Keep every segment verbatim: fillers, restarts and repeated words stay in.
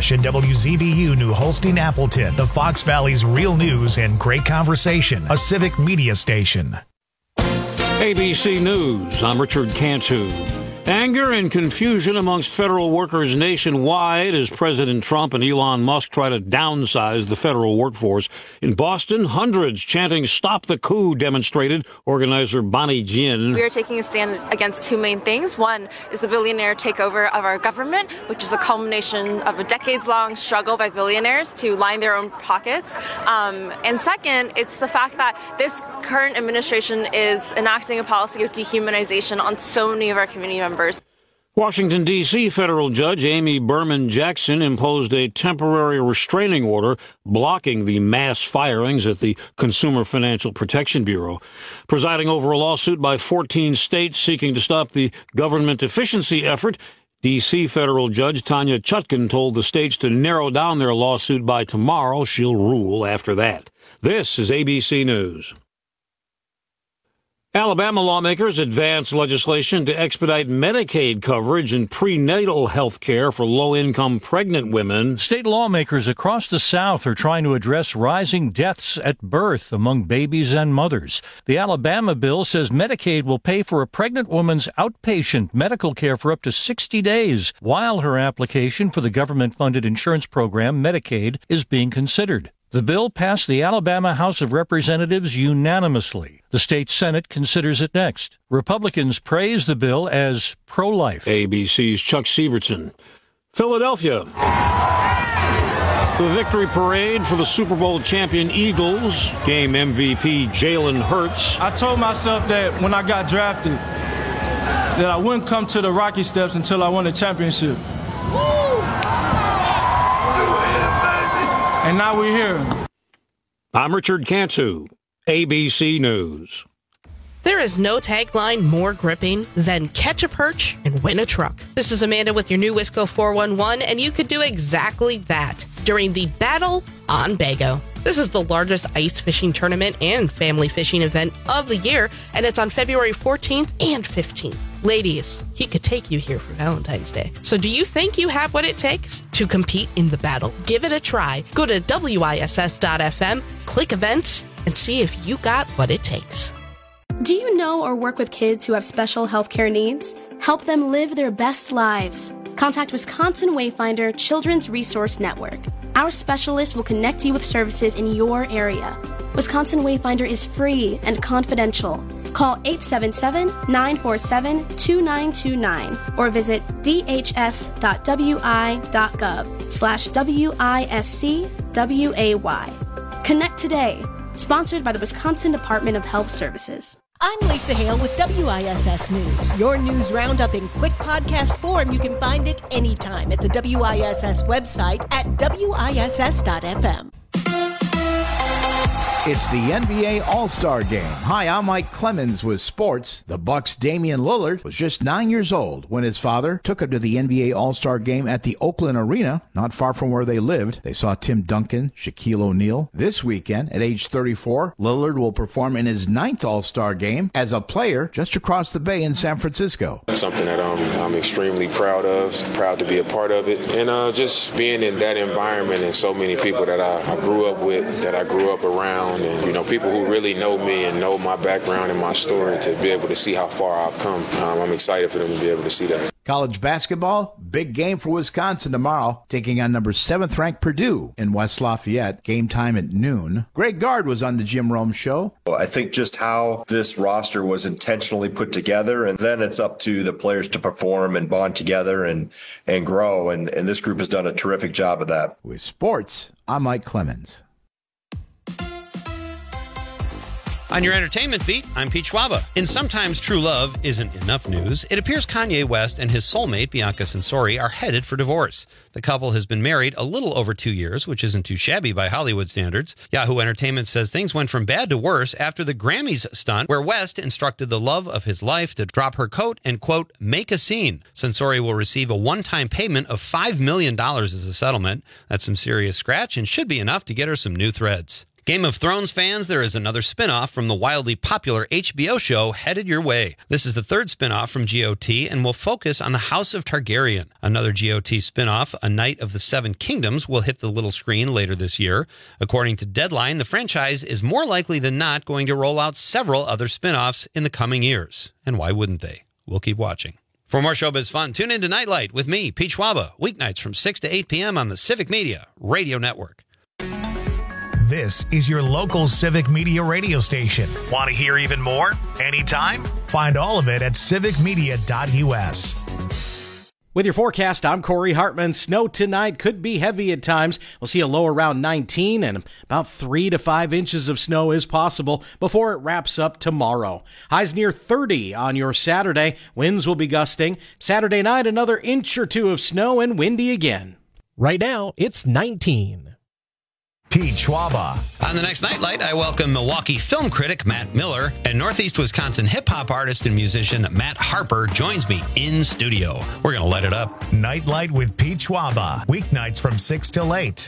Nash and W Z B U New Holstein Appleton, the Fox Valley's real news and great conversation, a civic media station. A B C News, I'm Richard Cantu. Anger and confusion amongst federal workers nationwide as President Trump and Elon Musk try to downsize the federal workforce. In Boston, hundreds chanting "Stop the Coup" demonstrated. Organizer Bonnie Jin. We are taking a stand against two main things. One is the billionaire takeover of our government, which is a culmination of a decades-long struggle by billionaires to line their own pockets. Um, and second, it's the fact that this current administration is enacting a policy of dehumanization on so many of our community members. Washington, D C federal judge Amy Berman Jackson imposed a temporary restraining order blocking the mass firings at the Consumer Financial Protection Bureau. Presiding over a lawsuit by fourteen states seeking to stop the government efficiency effort, D C federal judge Tanya Chutkan told the states to narrow down their lawsuit by tomorrow. She'll rule after that. This is A B C News. Alabama lawmakers advanced legislation to expedite Medicaid coverage and prenatal health care for low-income pregnant women. State lawmakers across the South are trying to address rising deaths at birth among babies and mothers. The Alabama bill says Medicaid will pay for a pregnant woman's outpatient medical care for up to sixty days, while her application for the government-funded insurance program, Medicaid, is being considered. The bill passed the Alabama House of Representatives unanimously. The state Senate considers it next. Republicans praise the bill as pro-life. A B C's Chuck Severson. Philadelphia. The victory parade for the Super Bowl champion Eagles. Game M V P Jalen Hurts. I told myself that when I got drafted, that I wouldn't come to the Rocky Steps until I won a championship. And now we're here. I'm Richard Cantu, A B C News. There is no tagline more gripping than catch a perch and win a truck. This is Amanda with your new Wisco four one one, and you could do exactly that during the Battle on Bago. This is the largest ice fishing tournament and family fishing event of the year, and it's on February fourteenth and fifteenth. Ladies, he could take you here for Valentine's Day. So do you think you have what it takes to compete in the battle? Give it a try. Go to W I S S dot F M, click events, and see if you got what it takes. Do you know or work with kids who have special healthcare needs? Help them live their best lives. Contact Wisconsin Wayfinder Children's Resource Network. Our specialists will connect you with services in your area. Wisconsin Wayfinder is free and confidential. Call eight seven seven, nine four seven, two nine two nine or visit d h s dot w i dot gov slash W I S C W A Y. Connect today. Sponsored by the Wisconsin Department of Health Services. I'm Lisa Hale with W I S S News. Your news roundup in quick podcast form. You can find it anytime at the W I S S website at W I S S dot F M. It's the N B A All-Star Game. Hi, I'm Mike Clemens with sports. The Bucks' Damian Lillard was just nine years old when his father took him to the N B A All-Star Game at the Oakland Arena, not far from where they lived. They saw Tim Duncan, Shaquille O'Neal. This weekend, at age thirty-four, Lillard will perform in his ninth All-Star Game as a player just across the bay in San Francisco. Something that I'm, I'm extremely proud of, proud to be a part of it, and uh, just being in that environment and so many people that I, I grew up with, that I grew up around. And, you know, people who really know me and know my background and my story, to be able to see how far I've come. Um, I'm excited for them to be able to see that. College basketball, big game for Wisconsin tomorrow, taking on number seventh ranked Purdue in West Lafayette. Game time at noon. Greg Gard was on the Jim Rome Show. Well, I think just how this roster was intentionally put together, and then it's up to the players to perform and bond together and, and grow. And, and this group has done a terrific job of that. With sports, I'm Mike Clemens. On your entertainment beat, I'm Pete Schwaba. In Sometimes True Love Isn't Enough News, it appears Kanye West and his soulmate, Bianca Censori, are headed for divorce. The couple has been married a little over two years, which isn't too shabby by Hollywood standards. Yahoo Entertainment says things went from bad to worse after the Grammys stunt, where West instructed the love of his life to drop her coat and, quote, make a scene. Censori will receive a one-time payment of five million dollars as a settlement. That's some serious scratch and should be enough to get her some new threads. Game of Thrones fans, there is another spinoff from the wildly popular H B O show headed your way. This is the third spinoff from G O T and will focus on the House of Targaryen. Another G O T spinoff, A Knight of the Seven Kingdoms, will hit the little screen later this year. According to Deadline, the franchise is more likely than not going to roll out several other spinoffs in the coming years. And why wouldn't they? We'll keep watching. For more showbiz fun, tune in to Nightlight with me, Pete Schwaba, weeknights from six to eight p.m. on the Civic Media Radio Network. This is your local Civic Media radio station. Want to hear even more? Anytime? Find all of it at civic media dot u s. With your forecast, I'm Corey Hartman. Snow tonight could be heavy at times. We'll see a low around nineteen, and about three to five inches of snow is possible before it wraps up tomorrow. Highs near thirty on your Saturday. Winds will be gusting. Saturday night, another inch or two of snow and windy again. Right now, it's nineteen. Pete Schwaba. On the next Nightlight, I welcome Milwaukee film critic Matt Miller, and Northeast Wisconsin hip-hop artist and musician Matt Harper joins me in studio. We're going to let it up. Nightlight with Pete Schwaba. Weeknights from six till eight.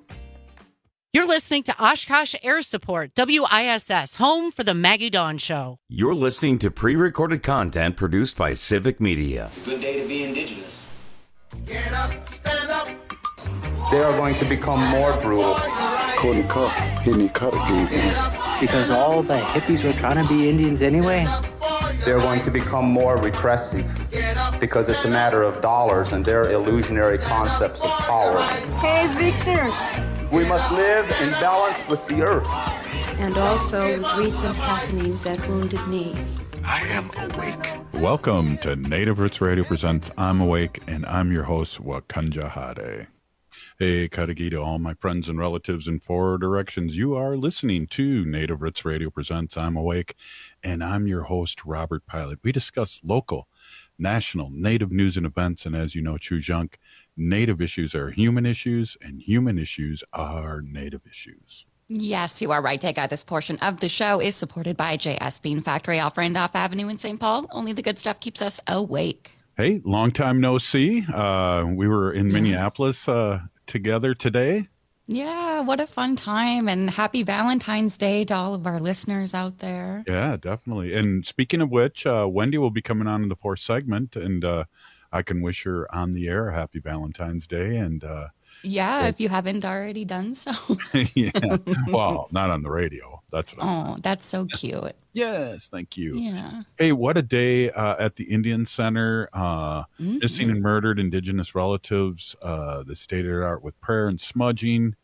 You're listening to Oshkosh Air Support, W I S S, home for the Maggie Dawn Show. You're listening to pre-recorded content produced by Civic Media. It's a good day to be Indigenous. Get up, stand up. They are going to become more brutal. Couldn't cut, hitting cut again. Because all the hippies were trying to be Indians anyway. They're going to become more repressive because it's a matter of dollars and their illusionary concepts of power. Hey, Victor. We must live in balance with the earth. And also with recent happenings at Wounded Knee. I am awake. Welcome to Native Roots Radio presents I'm Awake, and I'm your host, Wakanja Hade. Hey, Kadagi to all my friends and relatives in four directions. You are listening to Native Roots Radio presents I'm Awake, and I'm your host, Robert Pilot. We discuss local, national, Native news and events, and as you know, Chujunk, Native issues are human issues, and human issues are Native issues. Yes, you are right, Dega. This portion of the show is supported by J S Bean Factory off Randolph Avenue in Saint Paul. Only the good stuff keeps us awake. Hey, long time no see. Uh, we were in Minneapolis uh, together today. Yeah, what a fun time. And happy Valentine's Day to all of our listeners out there. Yeah, definitely. And speaking of which, uh, Wendy will be coming on in the fourth segment, and uh, I can wish her on the air a happy Valentine's Day. And uh, yeah, it, if you haven't already done so. Yeah, well, not on the radio. That's what I'm Oh, that's so cute. Yes, thank you. Yeah. Hey, what a day uh, at the Indian Center. Uh, mm-hmm. Missing and murdered Indigenous relatives. Uh, the state of the art with prayer and smudging.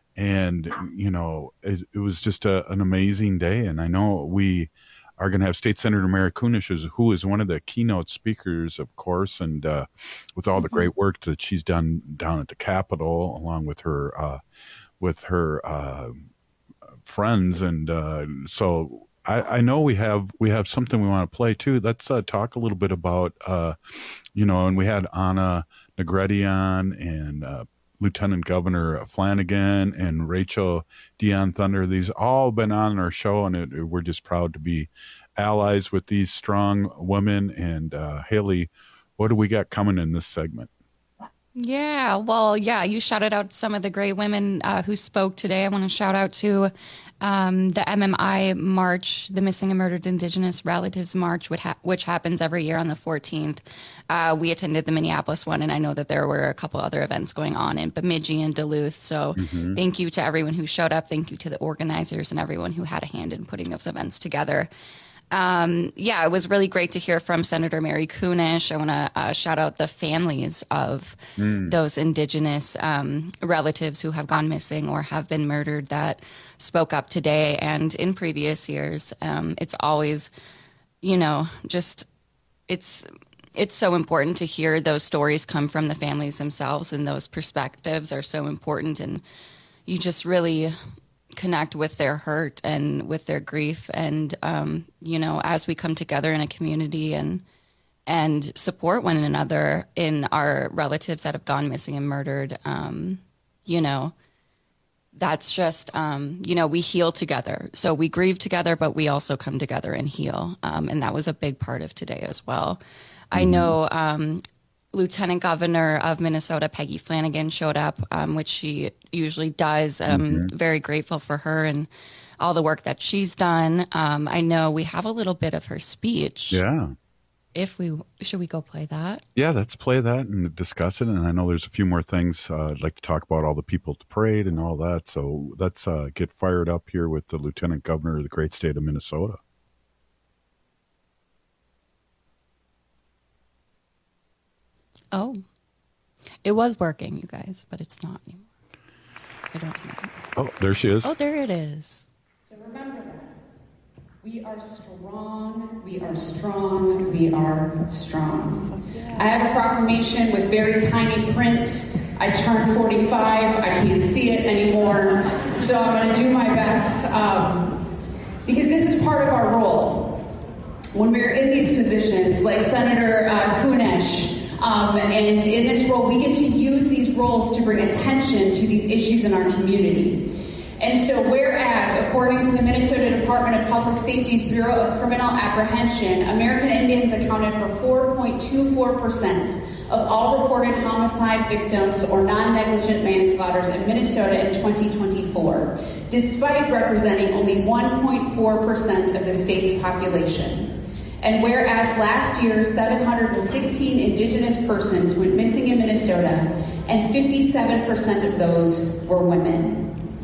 And, you know, it, it was just a, an amazing day. And I know we are going to have State Senator Mary Kunesh, who is one of the keynote speakers, of course, and uh, with all the mm-hmm. great work that she's done down at the Capitol, along with her uh, with her uh, friends. And uh, so I, I know we have we have something we want to play too. Let's uh, talk a little bit about, uh, you know, and we had Anna Negretti on, and uh, Lieutenant Governor Flanagan and Rachel Dion Thunder. These all been on our show, and it, we're just proud to be allies with these strong women. And uh, Haley, what do we got coming in this segment? Yeah, well, yeah, you shouted out some of the great women uh, who spoke today. I want to shout out to um, the M M I March, the Missing and Murdered Indigenous Relatives March, which, ha- which happens every year on the fourteenth. Uh, we attended the Minneapolis one, and I know that there were a couple other events going on in Bemidji and Duluth. So mm-hmm. thank you to everyone who showed up. Thank you to the organizers and everyone who had a hand in putting those events together. Um, yeah, it was really great to hear from Senator Mary Kunesh. I want to uh, shout out the families of mm. those Indigenous um, relatives who have gone missing or have been murdered that spoke up today and in previous years. Um, it's always, you know, just it's it's so important to hear those stories come from the families themselves, and those perspectives are so important, and you just really connect with their hurt and with their grief. And, um, you know, as we come together in a community and and support one another in our relatives that have gone missing and murdered, um, you know, that's just, um, you know, we heal together. So we grieve together, but we also come together and heal. Um, and that was a big part of today as well. Mm-hmm. I know um, Lieutenant Governor of Minnesota, Peggy Flanagan, showed up, um, which she usually does. Um, mm-hmm. Very grateful for her and all the work that she's done. Um, I know we have a little bit of her speech. Yeah. If we should we go play that? Yeah, let's play that and discuss it. And I know there's a few more things uh, I'd like to talk about, all the people at the parade and all that. So let's uh, get fired up here with the Lieutenant Governor of the great state of Minnesota. Oh, it was working, you guys, but it's not anymore. I don't hear it. Oh, there she is. Oh, there it is. So remember that. We are strong, we are strong, we are strong. I have a proclamation with very tiny print. I turned forty-five, I can't see it anymore, so I'm going to do my best, um, because this is part of our role. When we're in these positions, like Senator uh, Kunesh, Um, and in this role, we get to use these roles to bring attention to these issues in our community. And so whereas, according to the Minnesota Department of Public Safety's Bureau of Criminal Apprehension, American Indians accounted for four point two four percent of all reported homicide victims or non-negligent manslaughters in Minnesota in twenty twenty-four, despite representing only one point four percent of the state's population. And whereas last year, seven hundred sixteen Indigenous persons went missing in Minnesota, and fifty-seven percent of those were women.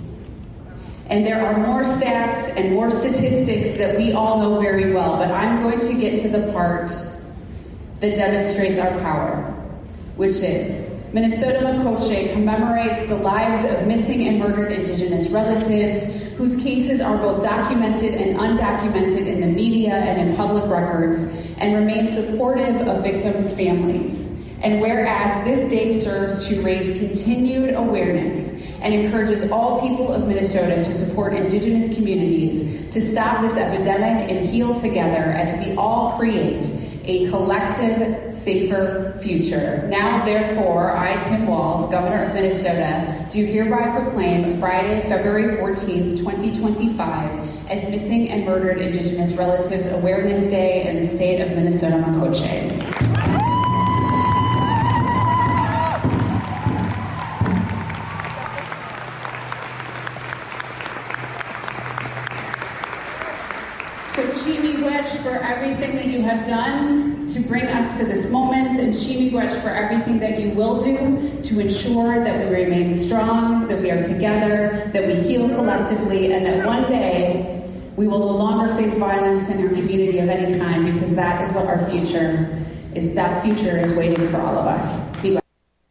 And there are more stats and more statistics that we all know very well, but I'm going to get to the part that demonstrates our power, which is Minnesota Makoche commemorates the lives of missing and murdered Indigenous relatives whose cases are both documented and undocumented in the media and in public records, and remains supportive of victims' families. And whereas this day serves to raise continued awareness and encourages all people of Minnesota to support Indigenous communities to stop this epidemic and heal together as we all create a collective, safer future. Now, therefore, I, Tim Walz, Governor of Minnesota, do hereby proclaim Friday, February fourteenth, twenty twenty-five as Missing and Murdered Indigenous Relatives Awareness Day in the state of Minnesota Makoche. For everything that you have done to bring us to this moment, and Shimigwech for everything that you will do to ensure that we remain strong, that we are together, that we heal collectively, and that one day we will no longer face violence in our community of any kind, because that is what our future is. That future is waiting for all of us. Be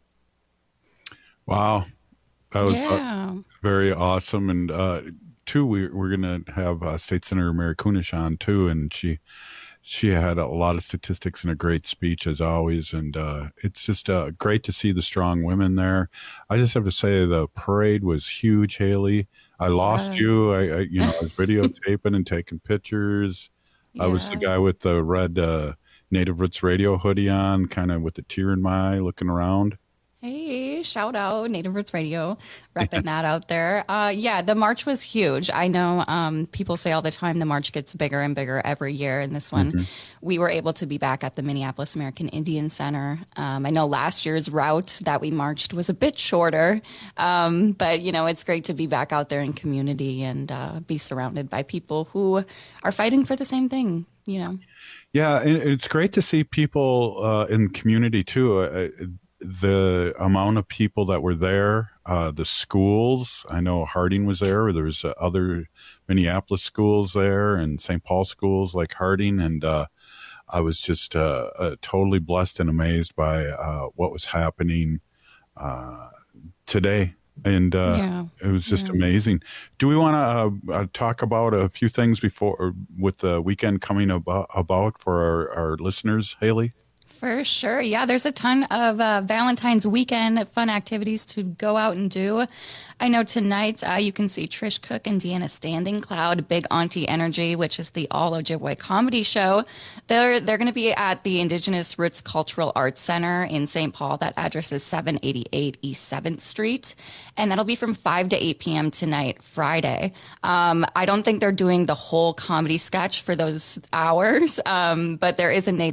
wow, that was yeah. uh, very awesome. And uh, too, we, we're going to have uh, State Senator Mary Kunesh on too, and she she had a lot of statistics and a great speech as always. And uh, it's just uh, great to see the strong women there. I just have to say the parade was huge, Haley. I lost yeah. you. I, I you know I was videotaping and taking pictures. Yeah. I was the guy with the red uh, Native Roots Radio hoodie on, kind of with a tear in my eye, looking around. Hey, shout out Native Roots Radio, repping that out there. Uh, yeah, the march was huge. I know um, people say all the time the march gets bigger and bigger every year. And this one, mm-hmm. we were able to be back at the Minneapolis American Indian Center. Um, I know last year's route that we marched was a bit shorter, um, but, you know, it's great to be back out there in community and uh, be surrounded by people who are fighting for the same thing, you know. Yeah, it's great to see people uh, in community, too. Uh, the amount of people that were there, uh, the schools, I know Harding was there. There was uh, other Minneapolis schools there and Saint Paul schools like Harding. And uh, I was just uh, uh, totally blessed and amazed by uh, what was happening uh, today. And uh, yeah. it was just yeah. amazing. Do we want to uh, uh, talk about a few things before with the weekend coming about, about for our, our listeners, Haley? For sure. Yeah, there's a ton of uh, Valentine's weekend fun activities to go out and do. I know tonight uh, you can see Trish Cook and Deanna Standing Cloud, Big Auntie Energy, which is the all Ojibwe comedy show. They're they're going to be at the Indigenous Roots Cultural Arts Center in Saint Paul. That address is seven eighty-eight East seventh Street. And that'll be from five to eight p.m. tonight, Friday. Um, I don't think they're doing the whole comedy sketch for those hours, um, but there is a Native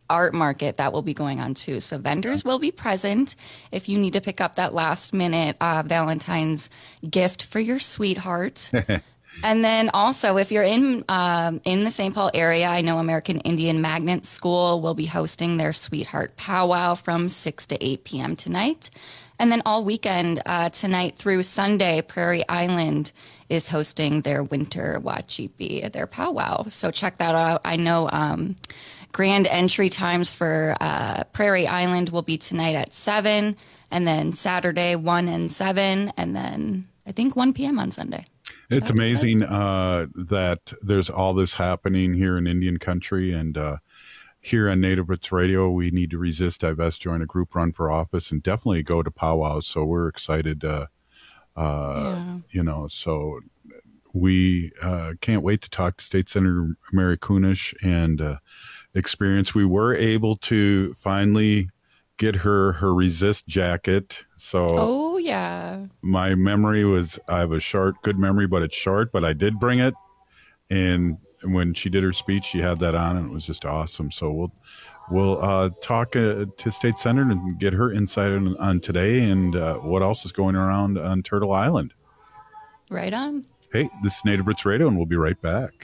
art market that will be going on too. So vendors will be present if you need to pick up that last minute uh, Valentine's gift for your sweetheart. And then also, if you're in um, in the Saint Paul area, I know American Indian Magnet School will be hosting their Sweetheart Powwow from six to eight p.m. tonight. And then all weekend, uh, tonight through Sunday, Prairie Island is hosting their Winter Wachipi, their powwow. So check that out. I know um, grand entry times for uh, Prairie Island will be tonight at seven, and then Saturday, one and seven, and then I think one p.m. on Sunday. It's amazing uh, that there's all this happening here in Indian country, and uh, here on Native Roots Radio, we need to resist, divest, join a group, run for office, and definitely go to powwows. So we're excited, uh, uh, yeah. you know, so we uh, can't wait to talk to State Senator Mary Kunesh and uh, experience. We were able to finally get her her resist jacket. So oh yeah, my memory was I have a short, good memory, but it's short. But I did bring it, and when she did her speech, she had that on, and it was just awesome. So we'll we'll uh, talk uh, to State Senator and get her insight on, on today and uh, what else is going around on Turtle Island. Right on. Hey, this is Native Roots Radio, and we'll be right back.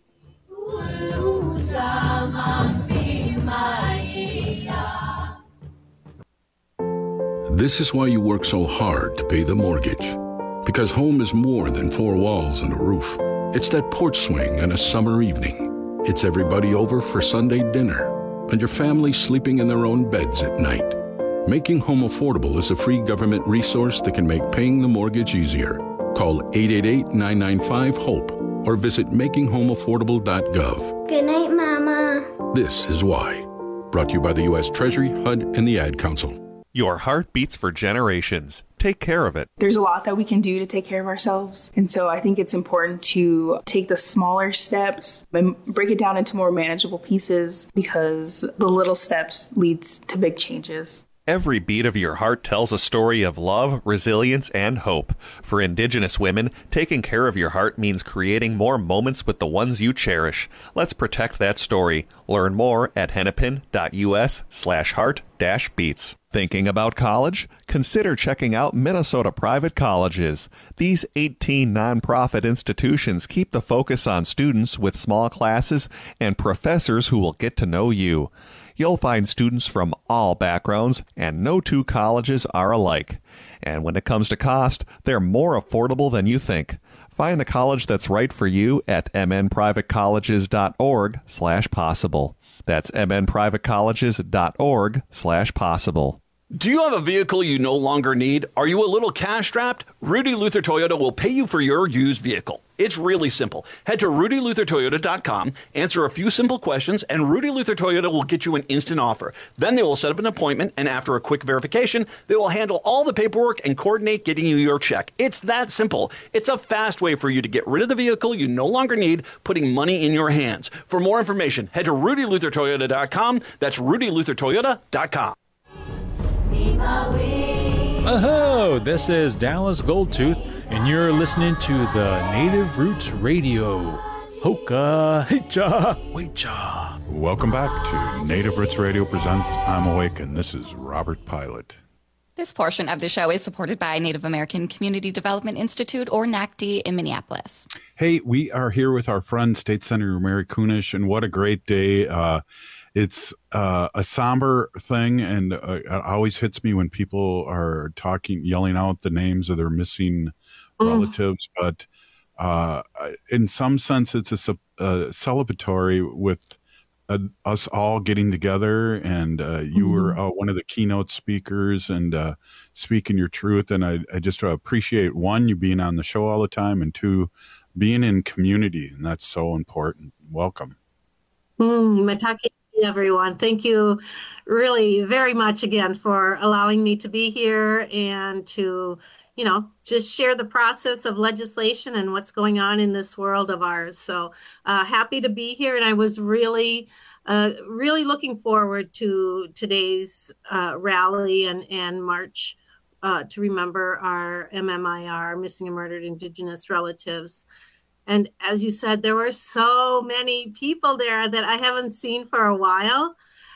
This is why you work so hard to pay the mortgage. Because home is more than four walls and a roof. It's that porch swing on a summer evening. It's everybody over for Sunday dinner. And your family sleeping in their own beds at night. Making Home Affordable is a free government resource that can make paying the mortgage easier. Call eight eight eight, nine nine five, HOPE or visit making home affordable dot gov. Good night, Mama. This is why. Brought to you by the U S Treasury, H U D, and the Ad Council. Your heart beats for generations. Take care of it. There's a lot that we can do to take care of ourselves. And so I think it's important to take the smaller steps and break it down into more manageable pieces because the little steps leads to big changes. Every beat of your heart tells a story of love, resilience, and hope. For Indigenous women, taking care of your heart means creating more moments with the ones you cherish. Let's protect that story. Learn more at hennepin.us slash heart dash beats. Thinking about college? Consider checking out Minnesota Private Colleges. These eighteen nonprofit institutions keep the focus on students with small classes and professors who will get to know you. You'll find students from all backgrounds, and no two colleges are alike. And when it comes to cost, they're more affordable than you think. Find the college that's right for you at mnprivatecolleges.org slash possible. That's mnprivatecolleges.org slash possible. Do you have a vehicle you no longer need? Are you a little cash strapped? Rudy Luther Toyota will pay you for your used vehicle. It's really simple. Head to rudy luther toyota dot com, answer a few simple questions, and Rudy Luther Toyota will get you an instant offer. Then they will set up an appointment, and after a quick verification, they will handle all the paperwork and coordinate getting you your check. It's that simple. It's a fast way for you to get rid of the vehicle you no longer need, putting money in your hands. For more information, head to rudy luther toyota dot com. That's rudy luther toyota dot com. Oh, this is Dallas Goldtooth, and you're listening to the Native Roots Radio. Hoka, hicha, wecha. Welcome back to Native Roots Radio presents I'm Awake, and this is Robert Pilot. This portion of the show is supported by Native American Community Development Institute, or N A C D, in Minneapolis. Hey, we are here with our friend, State Senator Mary Kunesh, and what a great day. Uh, It's uh, a somber thing, and uh, it always hits me when people are talking, yelling out the names of their missing mm. relatives. But uh, in some sense, it's a, a celebratory with uh, us all getting together. And uh, you mm. were uh, one of the keynote speakers and uh, speaking your truth. And I, I just appreciate, one, you being on the show all the time, and two, being in community. And that's so important. Welcome. Mm, Mataki. Everyone, thank you really very much again for allowing me to be here and to, you know, just share the process of legislation and what's going on in this world of ours. So uh, happy to be here. And I was really, uh, really looking forward to today's uh, rally and, and march uh, to remember our M M I R, missing and murdered Indigenous relatives. And as you said, there were so many people there that I haven't seen for a while.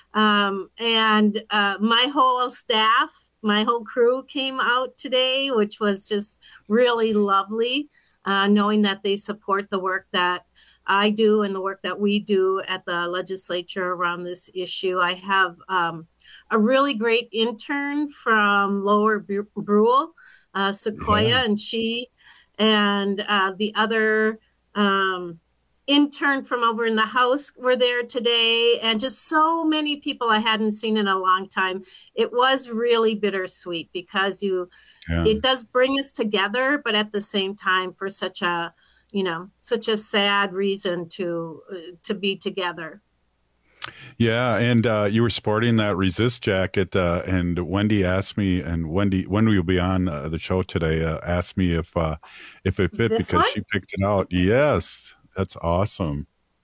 Um, and uh, my whole staff, my whole crew came out today, which was just really lovely, uh, knowing that they support the work that I do and the work that we do at the legislature around this issue. I have um, a really great intern from Lower Brule, uh, Sequoia, yeah. and she and uh, the other um, intern from over in the House were there today, and just so many people I hadn't seen in a long time. It was really bittersweet because you, yeah. it does bring us together, but at the same time, for such a, you know, such a sad reason to uh, to be together. Yeah, and uh, you were sporting that Resist jacket, uh, and Wendy asked me, and Wendy, when we will be on uh, the show today, uh, asked me if uh, if it fit this because one? She picked it out. Yes. That's awesome.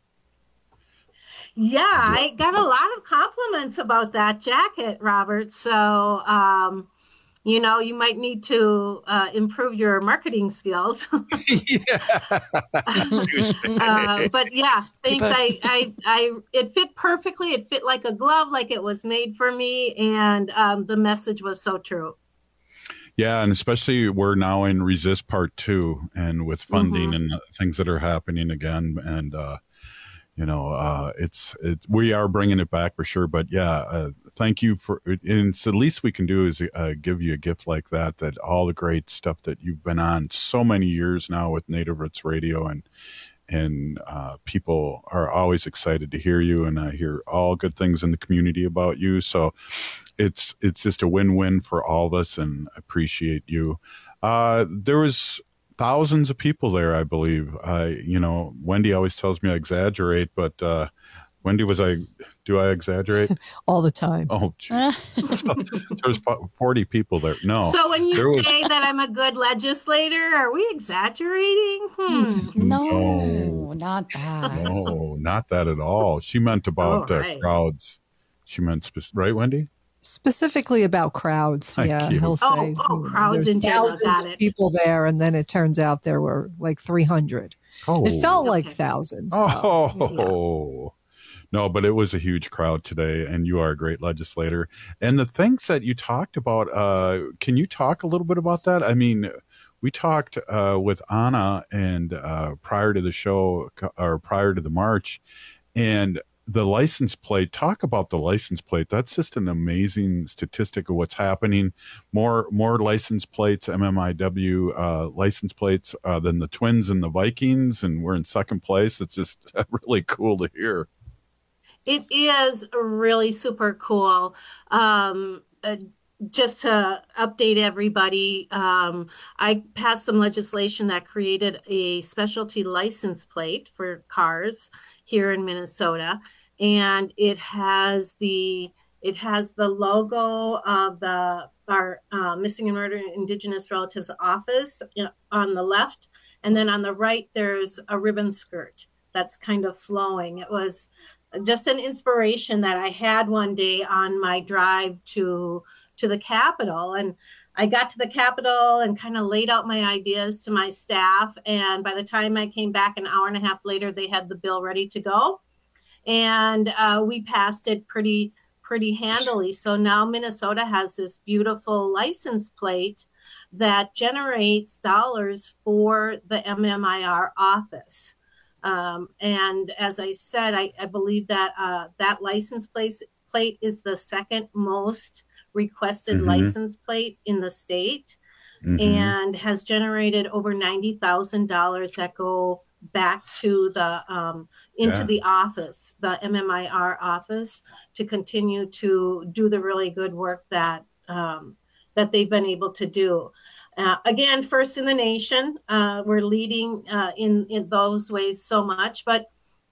Yeah, I got a lot of compliments about that jacket, Robert. So, um, you know, you might need to uh, improve your marketing skills. uh, but yeah, thanks. I, I, I, it fit perfectly. It fit like a glove, like it was made for me. And um, the message was so true. Yeah, and especially we're now in Resist Part Two, and with funding mm-hmm. and things that are happening again, and uh, you know, uh, it's it. We are bringing it back for sure. But yeah, uh, thank you for. And it's the least we can do is uh, give you a gift like that. That all the great stuff that you've been on so many years now with Native Roots Radio, and and uh, people are always excited to hear you, and I hear all good things in the community about you. So. It's it's just a win-win for all of us, and appreciate you. Uh, there was thousands of people there, I believe. I, you know, Wendy always tells me I exaggerate, but uh, Wendy, was I? Do I exaggerate all the time? Oh, geez. So, there's forty people there. No. So when you was, say that I'm a good legislator, are we exaggerating? Hmm. No, no, not that. No, not that at all. She meant about oh, right. uh, crowds. She meant spe- right, Wendy? Specifically about crowds. Thank yeah, you. he'll say oh, oh, crowds there's in general, thousands got of it. people there, and then it turns out there were like three hundred. Oh. It felt Okay. like thousands. Oh, so, no, but it was a huge crowd today, and you are a great legislator. And the things that you talked about, uh, can you talk a little bit about that? I mean, we talked uh, with Anna and uh, prior to the show, or prior to the march, and the license plate, talk about the license plate. That's just an amazing statistic of what's happening. More more license plates, M M I W uh, license plates uh, than the Twins and the Vikings, and we're in second place. It's just really cool to hear. It is really super cool. Um, uh, just to update everybody, um, I passed some legislation that created a specialty license plate for cars here in Minnesota, and it has the it has the logo of the our uh, Missing and Murdered Indigenous Relatives Office on the left, and then on the right there's a ribbon skirt that's kind of flowing. It was just an inspiration that I had one day on my drive to to the Capitol, and I got to the Capitol and kind of laid out my ideas to my staff. And by the time I came back an hour and a half later, they had the bill ready to go. And uh, we passed it pretty, pretty handily. So now Minnesota has this beautiful license plate that generates dollars for the M M I R office. Um, and as I said, I, I believe that uh, that license plate, plate is the second most requested mm-hmm. license plate in the state, mm-hmm. and has generated over ninety thousand dollars that go back to the um, into yeah. the office, the M M I R office, to continue to do the really good work that um, that they've been able to do. Uh, again, first in the nation, uh, we're leading uh, in in those ways so much, but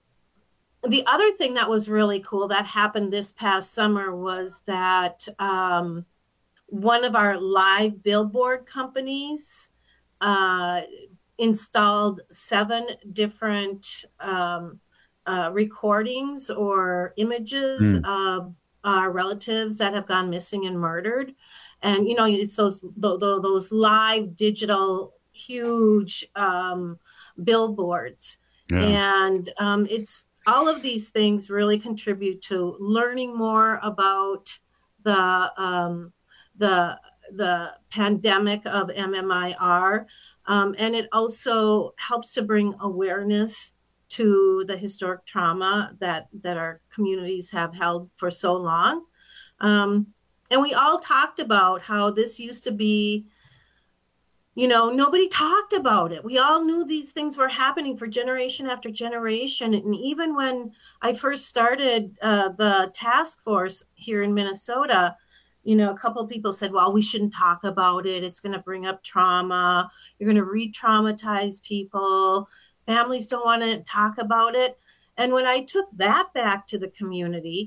the other thing that was really cool that happened this past summer was that um, one of our live billboard companies uh, installed seven different um, uh, recordings or images mm. of our relatives that have gone missing and murdered. And, you know, it's those those, those live digital huge um, billboards. Yeah. And um, it's all of these things really contribute to learning more about the um, the the pandemic of M M I R, um, and it also helps to bring awareness to the historic trauma that that our communities have held for so long. Um, and we all talked about how this used to be, you know, nobody talked about it. We all knew these things were happening for generation after generation. And even when I first started uh, the task force here in Minnesota, you know, a couple of people said, well, we shouldn't talk about it. It's going to bring up trauma. You're going to re-traumatize people. Families don't want to talk about it. And when I took that back to the community,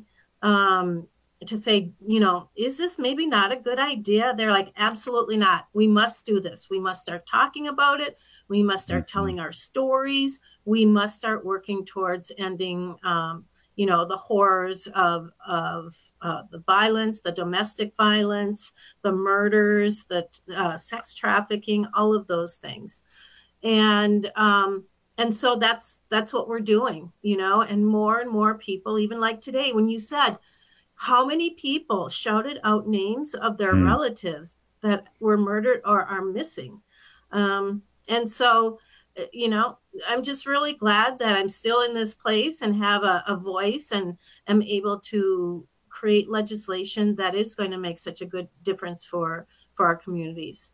um, to say, you know, is this maybe not a good idea? They're like, absolutely not. We must do this. We must start talking about it. We must start mm-hmm. telling our stories. We must start working towards ending, um, you know, the horrors of, of uh, the violence, the domestic violence, the murders, the uh, sex trafficking, all of those things. And, um, and so that's, that's what we're doing, you know, and more and more people, even like today, when you said, how many people shouted out names of their mm. relatives that were murdered or are missing? Um, and so, you know, I'm just really glad that I'm still in this place and have a, a voice and am able to create legislation that is going to make such a good difference for, for our communities.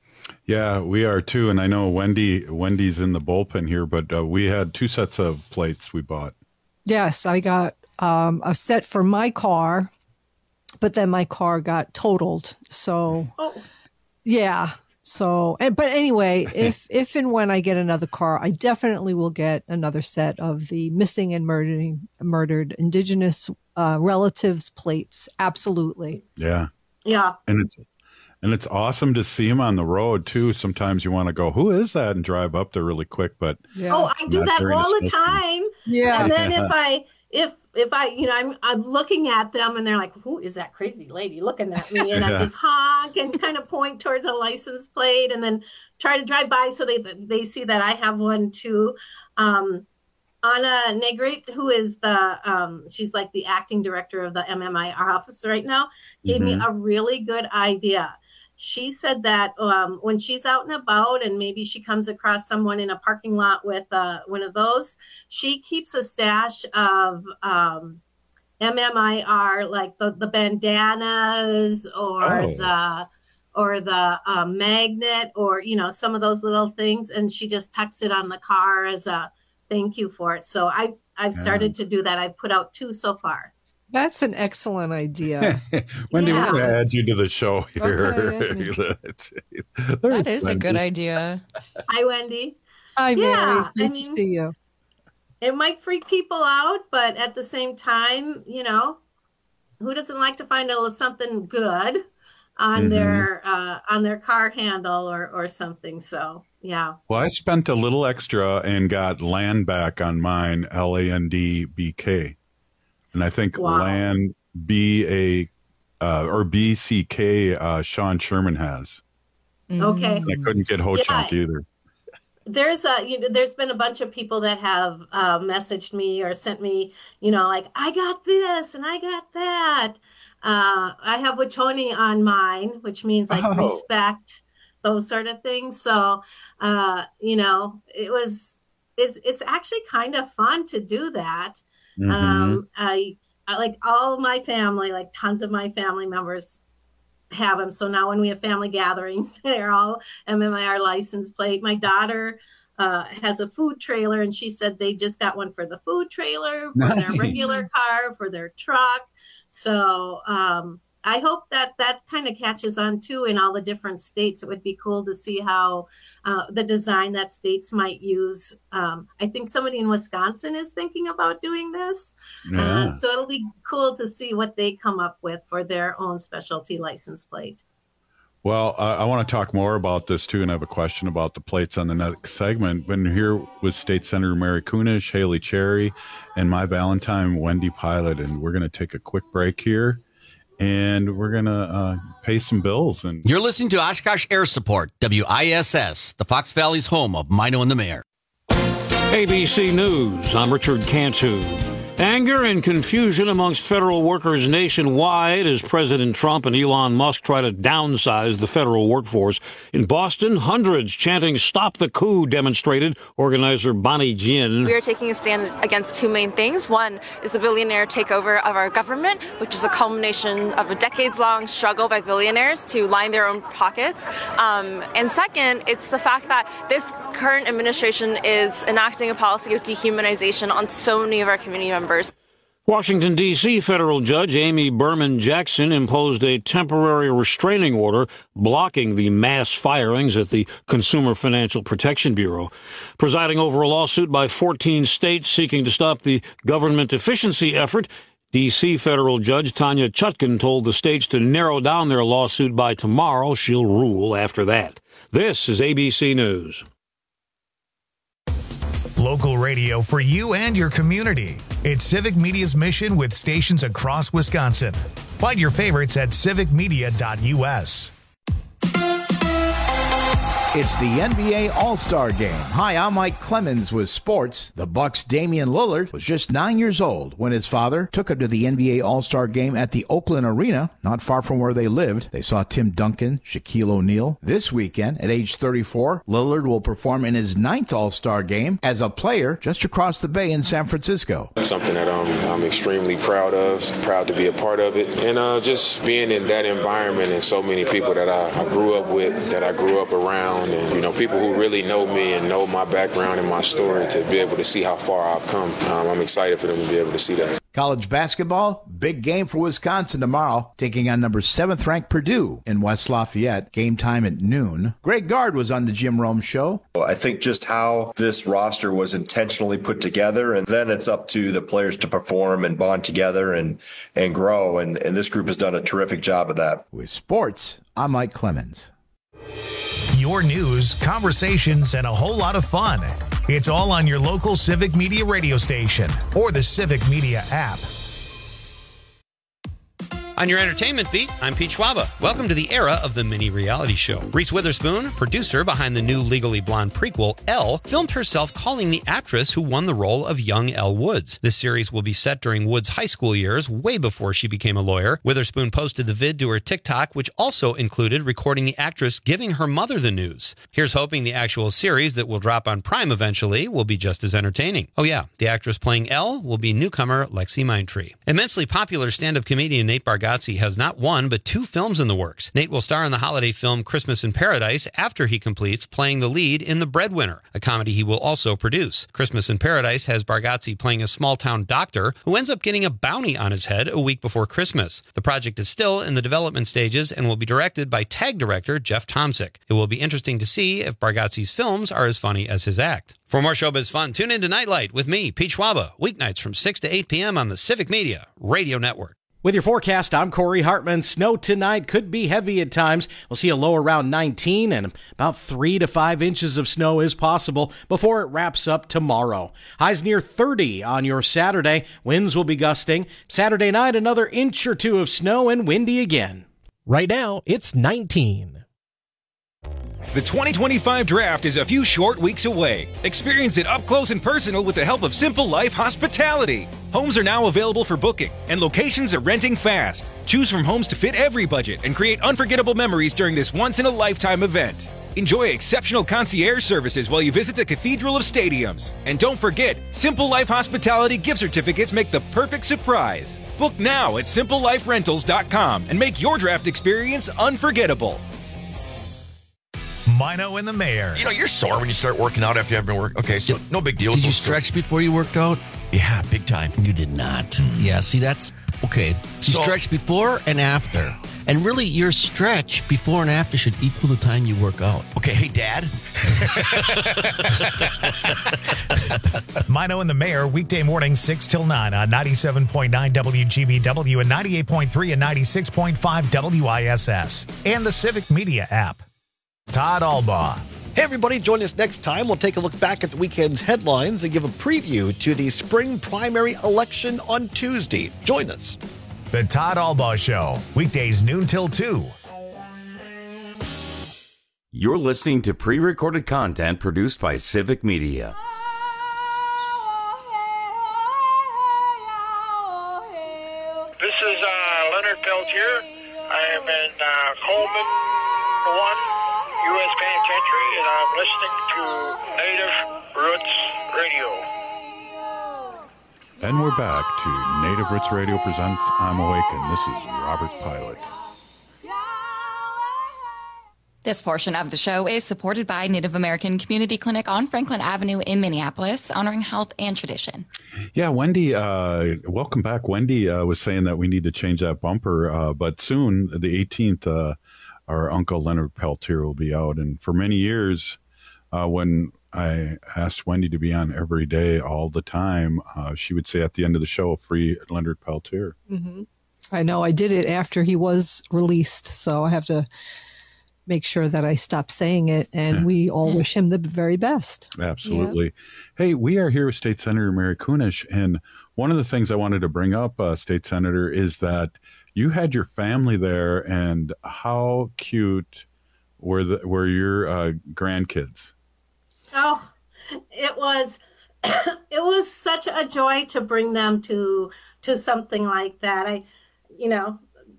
Yeah, we are too. And I know Wendy, Wendy's in the bullpen here, but uh, we had two sets of plates we bought. Yes, I got Um, a set for my car, but then my car got totaled. So, oh. yeah. So, but anyway, if if and when I get another car, I definitely will get another set of the missing and murdered murdered Indigenous uh, relatives plates. Absolutely. Yeah. Yeah. And it's and it's awesome to see them on the road too. Sometimes you want to go, who is that, and drive up there really quick. But yeah. oh, I do that all the time. Yeah. And then if I if if I, you know, I'm I'm looking at them and they're like, who is that crazy lady looking at me? And yeah. I just honk and kind of point towards a license plate and then try to drive by so they they see that I have one too. Um, Anna Negrete, who is the, um, she's like the acting director of the M M I R office right now, gave mm-hmm. me a really good idea. She said that um, when she's out and about and maybe she comes across someone in a parking lot with uh, one of those, she keeps a stash of um, M M I R, like the, the bandanas or oh. the or the uh, magnet or, you know, some of those little things. And she just tucks it on the car as a thank you for it. So I, I've started yeah. to do that. I've put out two so far. That's an excellent idea. Wendy, yeah. we're going to add you to the show here. Okay. That is Wendy. A good idea. Hi, Wendy. Hi, Mary. Yeah, Good I to mean, see you. It might freak people out, but at the same time, you know, who doesn't like to find a little something good on mm-hmm. their uh, on their car handle or, or something? So, yeah. Well, I spent a little extra and got land back on mine, L A N D B K. And I think wow. Land B A uh, or B C K uh, Sean Sherman has. Okay. And I couldn't get Ho Chunk yeah. either. There's a you know, there's been a bunch of people that have uh, messaged me or sent me, you know, like I got this and I got that. Uh, I have Wachoni on mine, which means like oh. respect, those sort of things. So, uh, you know, it was it's it's actually kind of fun to do that. Mm-hmm. Um, I, I like all my family, like tons of my family members have them. So now when we have family gatherings, they're all M M I R license plate. My daughter uh, has a food trailer and she said they just got one for the food trailer, for nice. Their regular car, for their truck. So um, I hope that that kind of catches on too in all the different states. It would be cool to see how uh, the design that states might use. Um, I think somebody in Wisconsin is thinking about doing this. Yeah. Uh, so it'll be cool to see what they come up with for their own specialty license plate. Well, uh, I want to talk more about this too, and I have a question about the plates on the next segment. Been here with State Senator Mary Kunesh, Haley Cherry, and my Valentine, Wendy Pilot, and we're going to take a quick break here. And we're going to uh, pay some bills. And You're listening to Oshkosh Air Support, W I S S, the Fox Valley's home of Mino and the Mayor. A B C News, I'm Richard Cantu. Anger and confusion amongst federal workers nationwide as President Trump and Elon Musk try to downsize the federal workforce. In Boston, hundreds chanting "Stop the Coup" demonstrated. Organizer Bonnie Jin. We are taking a stand against two main things. One is the billionaire takeover of our government, which is a culmination of a decades-long struggle by billionaires to line their own pockets. Um, and second, it's the fact that this current administration is enacting a policy of dehumanization on so many of our community members. Washington, D C federal judge Amy Berman Jackson imposed a temporary restraining order blocking the mass firings at the Consumer Financial Protection Bureau. Presiding over a lawsuit by fourteen states seeking to stop the government efficiency effort, D C federal judge Tanya Chutkan told the states to narrow down their lawsuit by tomorrow. She'll rule after that. This is A B C News. Local radio for you and your community. It's Civic Media's mission with stations across Wisconsin. Find your favorites at civic media dot U S. It's the N B A All-Star Game. Hi, I'm Mike Clemens with sports. The Bucks' Damian Lillard was just nine years old when his father took him to the N B A All-Star Game at the Oakland Arena, not far from where they lived. They saw Tim Duncan, Shaquille O'Neal. This weekend, at age thirty-four, Lillard will perform in his ninth All-Star Game as a player just across the bay in San Francisco. Something that I'm, I'm extremely proud of, proud to be a part of it, and uh, just being in that environment and so many people that I, I grew up with, that I grew up around. And, you know, people who really know me and know my background and my story, to be able to see how far I've come. Um, I'm excited for them to be able to see that. College basketball, big game for Wisconsin tomorrow, taking on number seventh ranked Purdue in West Lafayette. Game time at noon. Greg Gard was on the Jim Rome Show. I think just how this roster was intentionally put together, and then it's up to the players to perform and bond together and, and grow. And, and this group has done a terrific job of that. With sports, I'm Mike Clemens. Your news, conversations, and a whole lot of fun. It's all on your local Civic Media radio station or the Civic Media app. On your entertainment beat, I'm Pete Schwaba. Welcome to the era of the mini reality show. Reese Witherspoon, producer behind the new Legally Blonde prequel, Elle, filmed herself calling the actress who won the role of young Elle Woods. This series will be set during Woods' high school years, way before she became a lawyer. Witherspoon posted the vid to her TikTok, which also included recording the actress giving her mother the news. Here's hoping the actual series that will drop on Prime eventually will be just as entertaining. Oh yeah, the actress playing Elle will be newcomer Lexi Mindtree. Immensely popular stand-up comedian Nate Bargatze has not one, but two films in the works. Nate will star in the holiday film Christmas in Paradise after he completes playing the lead in The Breadwinner, a comedy he will also produce. Christmas in Paradise has Bargatze playing a small-town doctor who ends up getting a bounty on his head a week before Christmas. The project is still in the development stages and will be directed by TAG director Jeff Tomsic. It will be interesting to see if Bargatze's films are as funny as his act. For more showbiz fun, tune in to Nightlight with me, Pete Schwaba, weeknights from six to eight p.m. on the Civic Media Radio Network. With your forecast, I'm Corey Hartman. Snow tonight could be heavy at times. We'll see a low around nineteen, and about three to five inches of snow is possible before it wraps up tomorrow. Highs near thirty on your Saturday. Winds will be gusting. Saturday night, another inch or two of snow and windy again. Right now, it's nineteen. The twenty twenty-five draft is a few short weeks away. Experience it up close and personal with the help of Simple Life Hospitality. Homes are now available for booking, and locations are renting fast. Choose from homes to fit every budget and create unforgettable memories during this once-in-a-lifetime event. Enjoy exceptional concierge services while you visit the Cathedral of Stadiums. And don't forget, Simple Life Hospitality gift certificates make the perfect surprise. Book now at simple life rentals dot com and make your draft experience unforgettable. Mino and the Mayor. You know, you're sore when you start working out after you haven't been working. Okay, so no big deal. Did so you stretch so. before you worked out? Yeah, big time. You did not. Mm-hmm. Yeah, see, that's okay. You so, stretch before and after. And really, your stretch before and after should equal the time you work out. Okay, hey, Dad. Mino and the Mayor, weekday morning, six till nine on ninety-seven point nine W G B W and ninety-eight point three and ninety-six point five W I S S. And the Civic Media app. Todd Albaugh. Hey everybody, join us next time. We'll take a look back at the weekend's headlines and give a preview to the spring primary election on Tuesday. Join us. The Todd Albaugh Show, weekdays noon till two. You're listening to pre-recorded content produced by Civic Media. I'm listening to Native Roots Radio. And we're back to Native Roots Radio presents I'm Awakened. This is Robert Pilot. This portion of the show is supported by Native American Community Clinic on Franklin Avenue in Minneapolis, honoring health and tradition. Yeah, Wendy, uh, welcome back. Wendy uh, was saying that we need to change that bumper, uh, but soon, the eighteenth, uh, our Uncle Leonard Peltier will be out. And for many years, uh, when I asked Wendy to be on every day, all the time, uh, she would say at the end of the show, free Leonard Peltier. Mm-hmm. I know. I did it after he was released, so I have to make sure that I stop saying it, and yeah. we all wish him the very best. Absolutely. Yeah. Hey, we are here with State Senator Mary Kunesh, and one of the things I wanted to bring up, uh, State Senator, is that you had your family there, and how cute were the were your uh, grandkids? Oh, it was it was such a joy to bring them to to something like that. I, you know.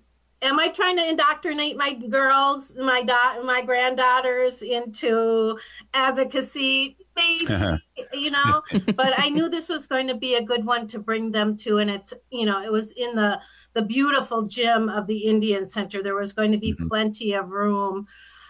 Am I trying to indoctrinate my girls, my da- my granddaughters into advocacy? Maybe, you know, but I knew this was going to be a good one to bring them to. And it's, you know, it was in the, the beautiful gym of the Indian Center. There was going to be mm-hmm. plenty of room.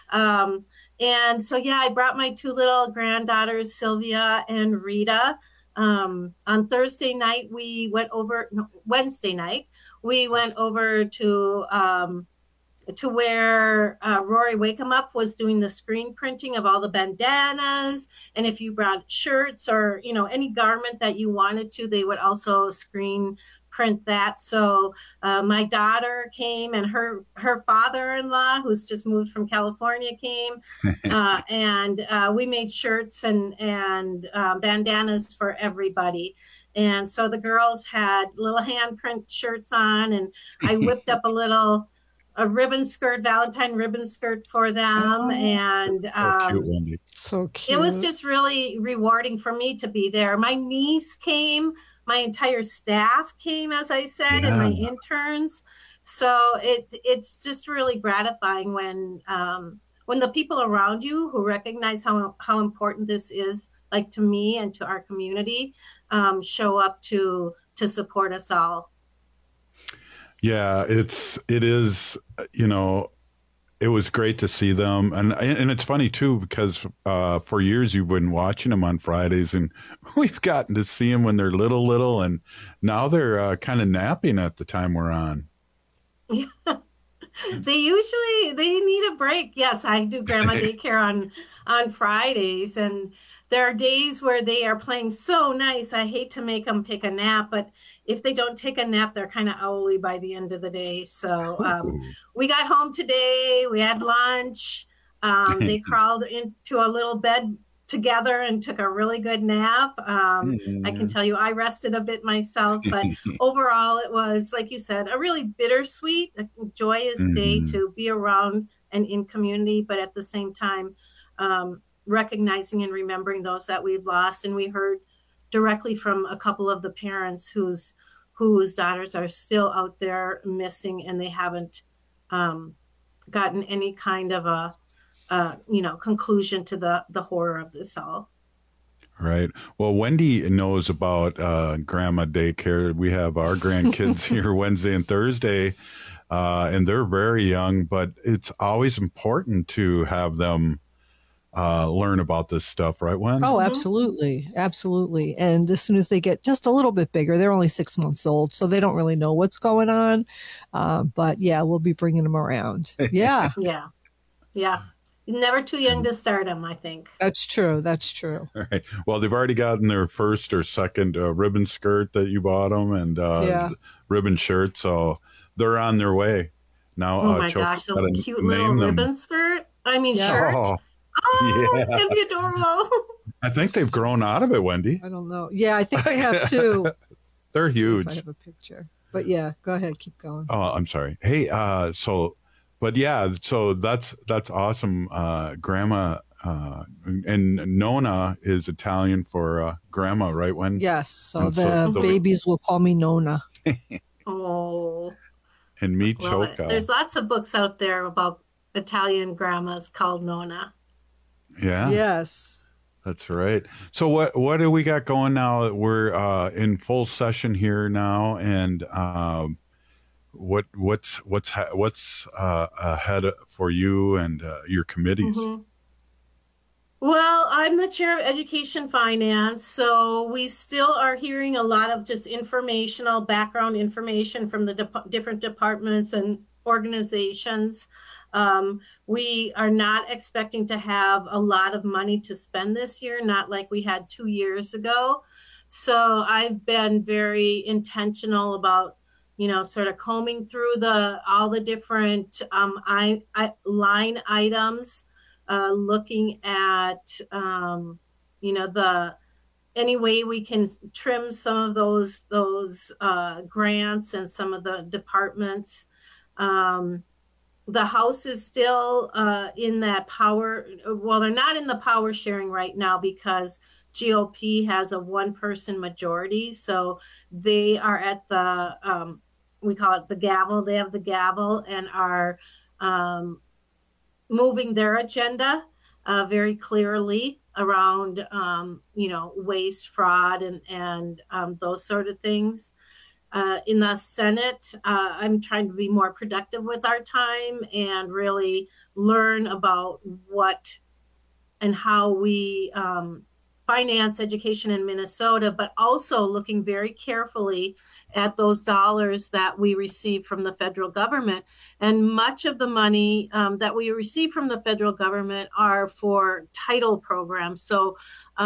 Um, and so, yeah, I brought my two little granddaughters, Sylvia and Rita. Um, on Thursday night, we went over, no, Wednesday night, we went over to um, to where uh, Rory Wake 'em Up was doing the screen printing of all the bandanas. And if you brought shirts or, you know, any garment that you wanted to, they would also screen print that. So uh, my daughter came, and her her father-in-law, who's just moved from California, came, uh, and uh, we made shirts and, and uh, bandanas for everybody. And so the girls had little handprint shirts on, and I whipped up a little a ribbon skirt, Valentine ribbon skirt for them. Oh, and um, so cute, Wendy. So cute. It was just really rewarding for me to be there. My niece came, my entire staff came, as I said, yeah. and my interns. So it it's just really gratifying when um, when the people around you who recognize how how important this is, like to me and to our community, um, show up to to support us all. Yeah, it's it is, you know, it was great to see them. And and it's funny, too, because uh, for years you've been watching them on Fridays, and we've gotten to see them when they're little, little. And now they're uh, kind of napping at the time we're on. Yeah. They usually, they need a break. Yes, I do grandma daycare on, on Fridays. And there are days where they are playing so nice. I hate to make them take a nap, but if they don't take a nap, they're kind of owly by the end of the day. So um, we got home today. We had lunch. Um, they crawled into a little bed together and took a really good nap. Um, mm-hmm. I can tell you I rested a bit myself, but overall it was, like you said, a really bittersweet, joyous mm-hmm. day to be around and in community, but at the same time, um, recognizing and remembering those that we've lost. And we heard directly from a couple of the parents whose whose daughters are still out there missing, and they haven't um, gotten any kind of a, uh, you know, conclusion to the the horror of this all. Right. Well, Wendy knows about uh, grandma daycare. We have our grandkids here Wednesday and Thursday, uh, and they're very young, but it's always important to have them Uh, learn about this stuff, right, Wen? Oh, absolutely. Absolutely. And as soon as they get just a little bit bigger, they're only six months old, so they don't really know what's going on. Uh, but yeah, we'll be bringing them around. Yeah. yeah. Yeah. Never too young to start them, I think. That's true. That's true. All right. Well, they've already gotten their first or second uh, ribbon skirt that you bought them, and uh, yeah. ribbon shirt, so they're on their way. Now, oh uh, my Choke gosh, the gotta cute little them. ribbon skirt. I mean, Yeah. shirt. Oh, Oh, yeah. it's going to be adorable. I think they've grown out of it, Wendy. I don't know. Yeah, I think I have too. They're Let's see if huge. I have a picture. But yeah, go ahead. Keep going. Oh, I'm sorry. Hey, uh, so, but yeah, so that's that's awesome. Uh, grandma uh, and Nona is Italian for uh, grandma, right? When Yes. So And the so the- babies will call me Nona. Oh. and me Love it. Choco. There's lots of books out there about Italian grandmas called Nona. Yeah. Yes. That's right. So what what do we got going now? We're uh, in full session here now, and um, what what's what's ha- what's uh, ahead for you and uh, your committees? Mm-hmm. Well, I'm the chair of Education Finance, so we still are hearing a lot of just informational background information from the de- different departments and organizations. Um, we are not expecting to have a lot of money to spend this year, not like we had two years ago. So I've been very intentional about, you know, sort of combing through the all the different um, I, I, line items, uh, looking at, um, you know, the any way we can trim some of those those uh, grants and some of the departments. Um, The House is still uh, in that power. Well, they're not in the power sharing right now because G O P has a one-person majority. So they are at the, um, we call it the gavel. They have the gavel and are um, moving their agenda uh, very clearly around, um, you know, waste, fraud, and, and um, those sort of things. Uh, in the Senate, uh, I'm trying to be more productive with our time and really learn about what and how we um, finance education in Minnesota, but also looking very carefully at those dollars that we receive from the federal government. And much of the money um, that we receive from the federal government are for title programs. So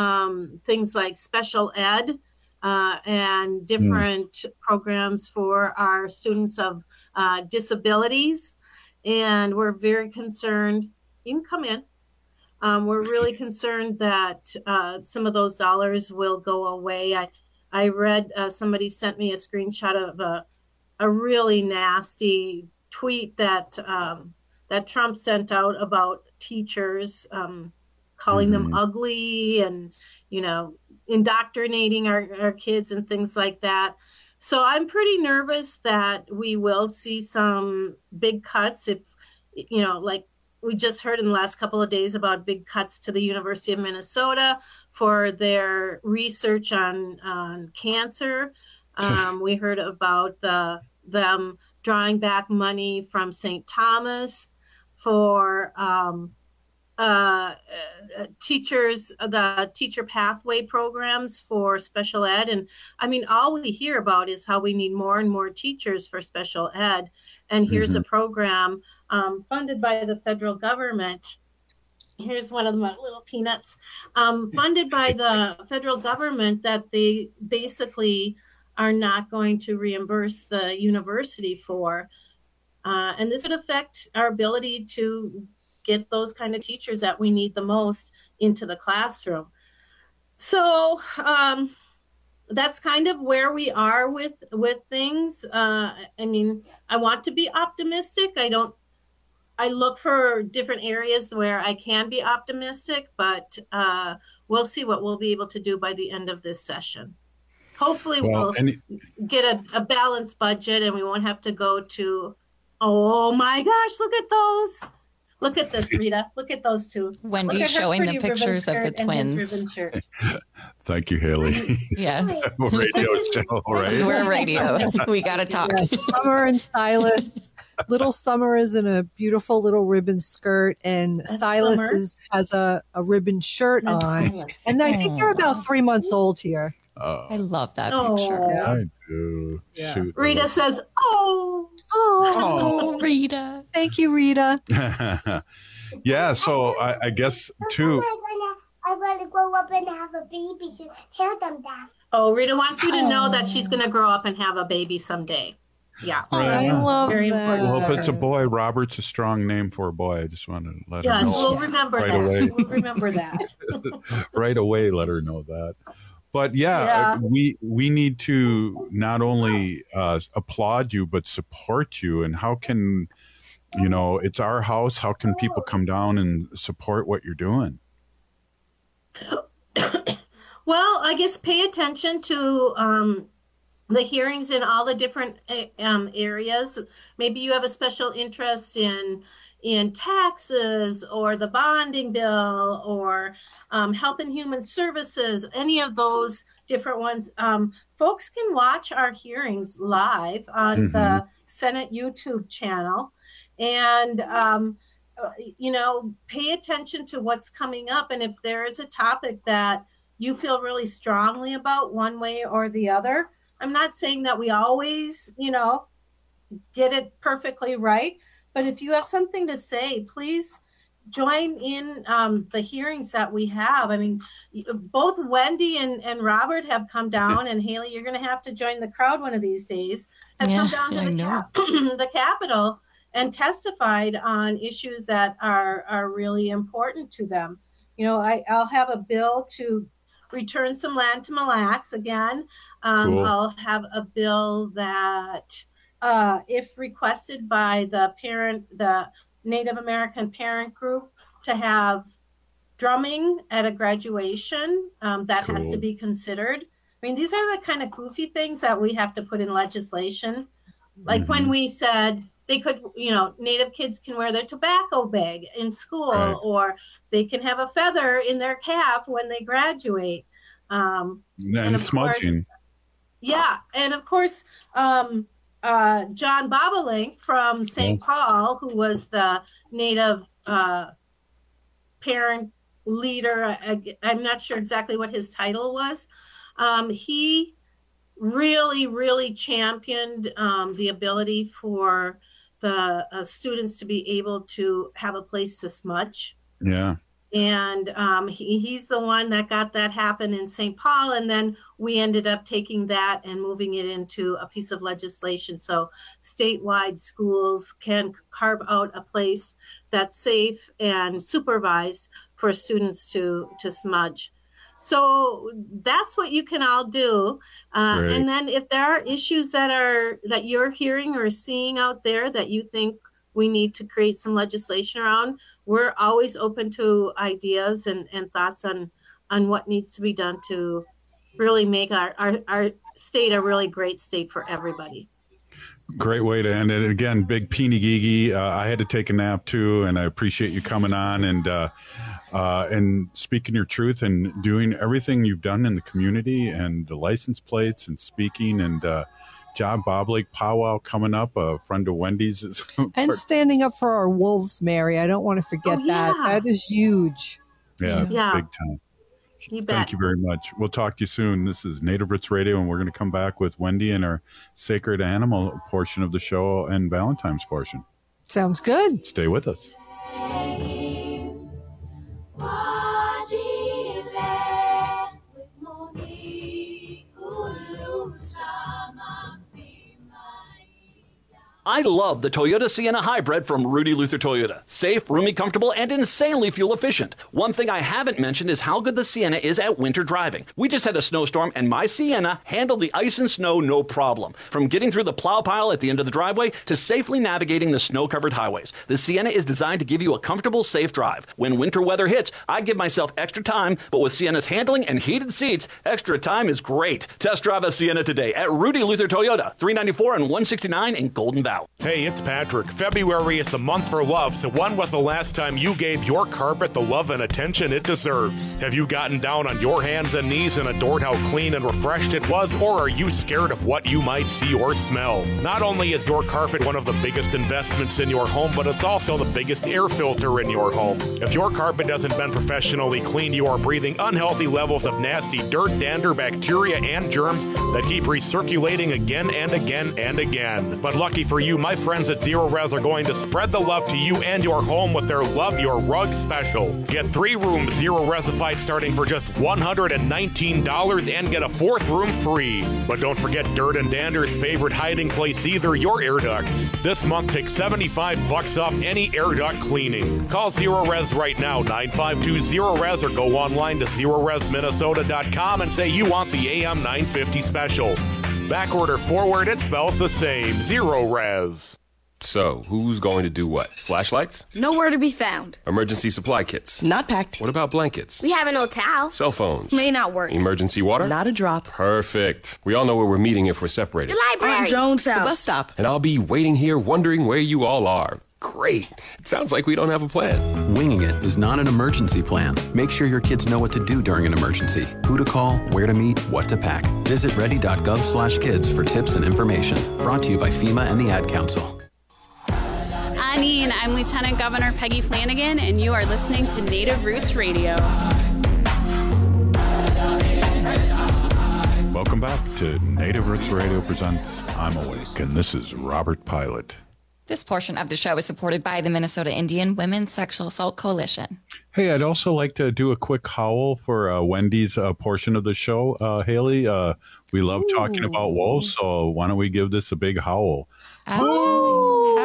um, things like special ed, Uh, and different mm. programs for our students of uh, disabilities. And we're very concerned, you can come in, um, we're really concerned that uh, some of those dollars will go away. I, I read, uh, somebody sent me a screenshot of a, a really nasty tweet that, um, that Trump sent out about teachers, um, calling mm-hmm. them ugly and, you know, indoctrinating our, our kids and things like that. So I'm pretty nervous that we will see some big cuts if, you know, like we just heard in the last couple of days about big cuts to the University of Minnesota for their research on, on cancer. Um, we heard about the, them drawing back money from Saint Thomas for um, Uh, uh, teachers, the teacher pathway programs for special ed. And I mean, all we hear about is how we need more and more teachers for special ed. And here's mm-hmm. a program um, funded by the federal government. Here's one of my little peanuts, um, funded by the federal government that they basically are not going to reimburse the university for. Uh, and this would affect our ability to get those kind of teachers that we need the most into the classroom. So um, that's kind of where we are with with things. Uh, I mean, I want to be optimistic. I don't, I look for different areas where I can be optimistic, but uh, we'll see what we'll be able to do by the end of this session. Hopefully well, we'll any- get a, a balanced budget and we won't have to go to, oh my gosh, look at those. Look at this, Rita. Look at those two. Wendy's showing the pictures of the twins. Thank you, Haley. Yes. Radio show, right? We're radio. We got to talk. Yes, Summer and Silas. Little Summer is in a beautiful little ribbon skirt, and That's Silas is, has a, a ribbon shirt That's on. Silas. And I think they're about three months old here. Oh. I love that oh. picture. Yeah. I do. Yeah. Shoot. Rita says, oh, oh, oh, Rita. Thank you, Rita. Yeah, so I, I guess, too. I want to grow up and have a baby. So tell them that. Oh, Rita wants you to know that she's going to grow up and have a baby someday. Yeah. Right. I love Very that. important. Well, if it's a boy, Robert's a strong name for a boy. I just want to let yes, her know. Yes, we'll remember right that. Away. We'll remember that. Right away, let her know that. But yeah, yeah, we we need to not only uh, applaud you, but support you. And how can, you know, it's our house. How can people come down and support what you're doing? Well, I guess pay attention to um, the hearings in all the different um, areas. Maybe you have a special interest in in taxes or the bonding bill or um, Health and Human Services, any of those different ones, um, folks can watch our hearings live on mm-hmm. the Senate YouTube channel. And, um, you know, pay attention to what's coming up. And if there is a topic that you feel really strongly about one way or the other, I'm not saying that we always, you know, get it perfectly right. But if you have something to say, please join in um, the hearings that we have. I mean, both Wendy and, and Robert have come down, and Haley, you're going to have to join the crowd one of these days, have yeah, come down to the, cap- the Capitol and testified on issues that are, are really important to them. You know, I, I'll have a bill to return some land to Mille Lacs again. Um, cool. I'll have a bill that, uh, if requested by the parent, the Native American parent group, to have drumming at a graduation, um, that cool. has to be considered. I mean, these are the kind of goofy things that we have to put in legislation. Like mm-hmm. when we said they could, you know, Native kids can wear their tobacco bag in school, right. or they can have a feather in their cap when they graduate. Um, and, and smudging. Course, yeah. And of course, um, uh, John Bobolink from Saint Paul, who was the Native uh, parent leader, I, I'm not sure exactly what his title was. Um, he really, really championed um, the ability for the uh, students to be able to have a place to smudge. Yeah. And um, he, he's the one that got that happen in Saint Paul. And then we ended up taking that and moving it into a piece of legislation. So statewide schools can carve out a place that's safe and supervised for students to, to smudge. So that's what you can all do. Uh, and then if there are issues that are that you're hearing or seeing out there that you think we need to create some legislation around, we're always open to ideas and, and thoughts on, on what needs to be done to really make our, our, our state a really great state for everybody. Great way to end it. Again, big Peeny Gigi. Uh, I had to take a nap too, and I appreciate you coming on and uh, uh, and speaking your truth and doing everything you've done in the community and the license plates and speaking and uh, John Bobolink powwow coming up. A friend of Wendy's is and standing up for our wolves, Mary. I don't want to forget oh, yeah. that. That is huge. Yeah, yeah. big time. You bet. Thank you very much. We'll talk to you soon. This is Native Roots Radio, and we're going to come back with Wendy and our sacred animal portion of the show and Valentine's portion. Sounds good. Stay with us. I love the Toyota Sienna Hybrid from Rudy Luther Toyota. Safe, roomy, comfortable, and insanely fuel efficient. One thing I haven't mentioned is how good the Sienna is at winter driving. We just had a snowstorm, and my Sienna handled the ice and snow no problem. From getting through the plow pile at the end of the driveway to safely navigating the snow-covered highways, the Sienna is designed to give you a comfortable, safe drive. When winter weather hits, I give myself extra time, but with Sienna's handling and heated seats, extra time is great. Test drive a Sienna today at Rudy Luther Toyota, three ninety-four and one sixty-nine in Golden Valley. Hey, it's Patrick. February is the month for love, so when was the last time you gave your carpet the love and attention it deserves? Have you gotten down on your hands and knees and adored how clean and refreshed it was, or are you scared of what you might see or smell? Not only is your carpet one of the biggest investments in your home, but it's also the biggest air filter in your home. If your carpet hasn't been professionally cleaned, you are breathing unhealthy levels of nasty dirt, dander, bacteria, and germs that keep recirculating again and again and again. But lucky for you, my friends at Zero Res are going to spread the love to you and your home with their Love Your Rug special. Get three rooms Zero Resified starting for just one hundred nineteen dollars and get a fourth room free. But don't forget dirt and dander's favorite hiding place either, your air ducts. This month, take seventy-five bucks off any air duct cleaning. Call Zero Res right now, nine five two zero res, or go online to zero res minnesota dot com and say you want the A M nine fifty special. Backward or forward, it spells the same. Zero Res. So, who's going to do what? Flashlights? Nowhere to be found. Emergency supply kits? Not packed. What about blankets? We have an old towel. Cell phones? May not work. Emergency water? Not a drop. Perfect. We all know where we're meeting if we're separated. The library. On Jones House. The bus stop. And I'll be waiting here wondering where you all are. Great. It sounds like we don't have a plan. Winging it is not an emergency plan. Make sure your kids know what to do during an emergency, who to call, where to meet, what to pack. Visit ready.gov slash kids for tips and information. Brought to you by FEMA and the Ad Council. Anine, I'm Lieutenant Governor Peggy Flanagan, and you are listening to Native Roots Radio. Welcome back to Native Roots Radio presents I'm Awake, and this is Robert Pilot. This portion of the show is supported by the Minnesota Indian Women's Sexual Assault Coalition. Hey, I'd also like to do a quick howl for uh, Wendy's uh, portion of the show, uh, Haley. Uh, we love Ooh. talking about wolves, so why don't we give this a big howl? Absolutely.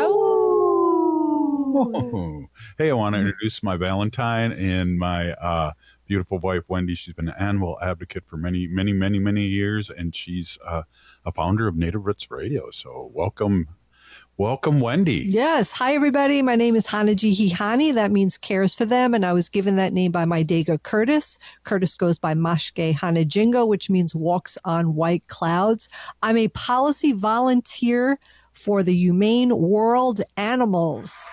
Howl. Hey, I want to introduce my Valentine and my uh, beautiful wife, Wendy. She's been an animal advocate for many, many, many, many years, and she's uh, a founder of Native Roots Radio. So welcome. Welcome, Wendy. Yes. Hi, everybody. My name is Hanaji Hihani. That means cares for them. And I was given that name by my Dega Curtis. Curtis goes by Mashke Hanajingo, which means walks on white clouds. I'm a policy volunteer for the Humane World Animals.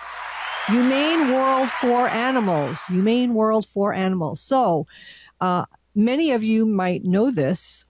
Humane World for Animals. Humane World for Animals. So uh, many of you might know this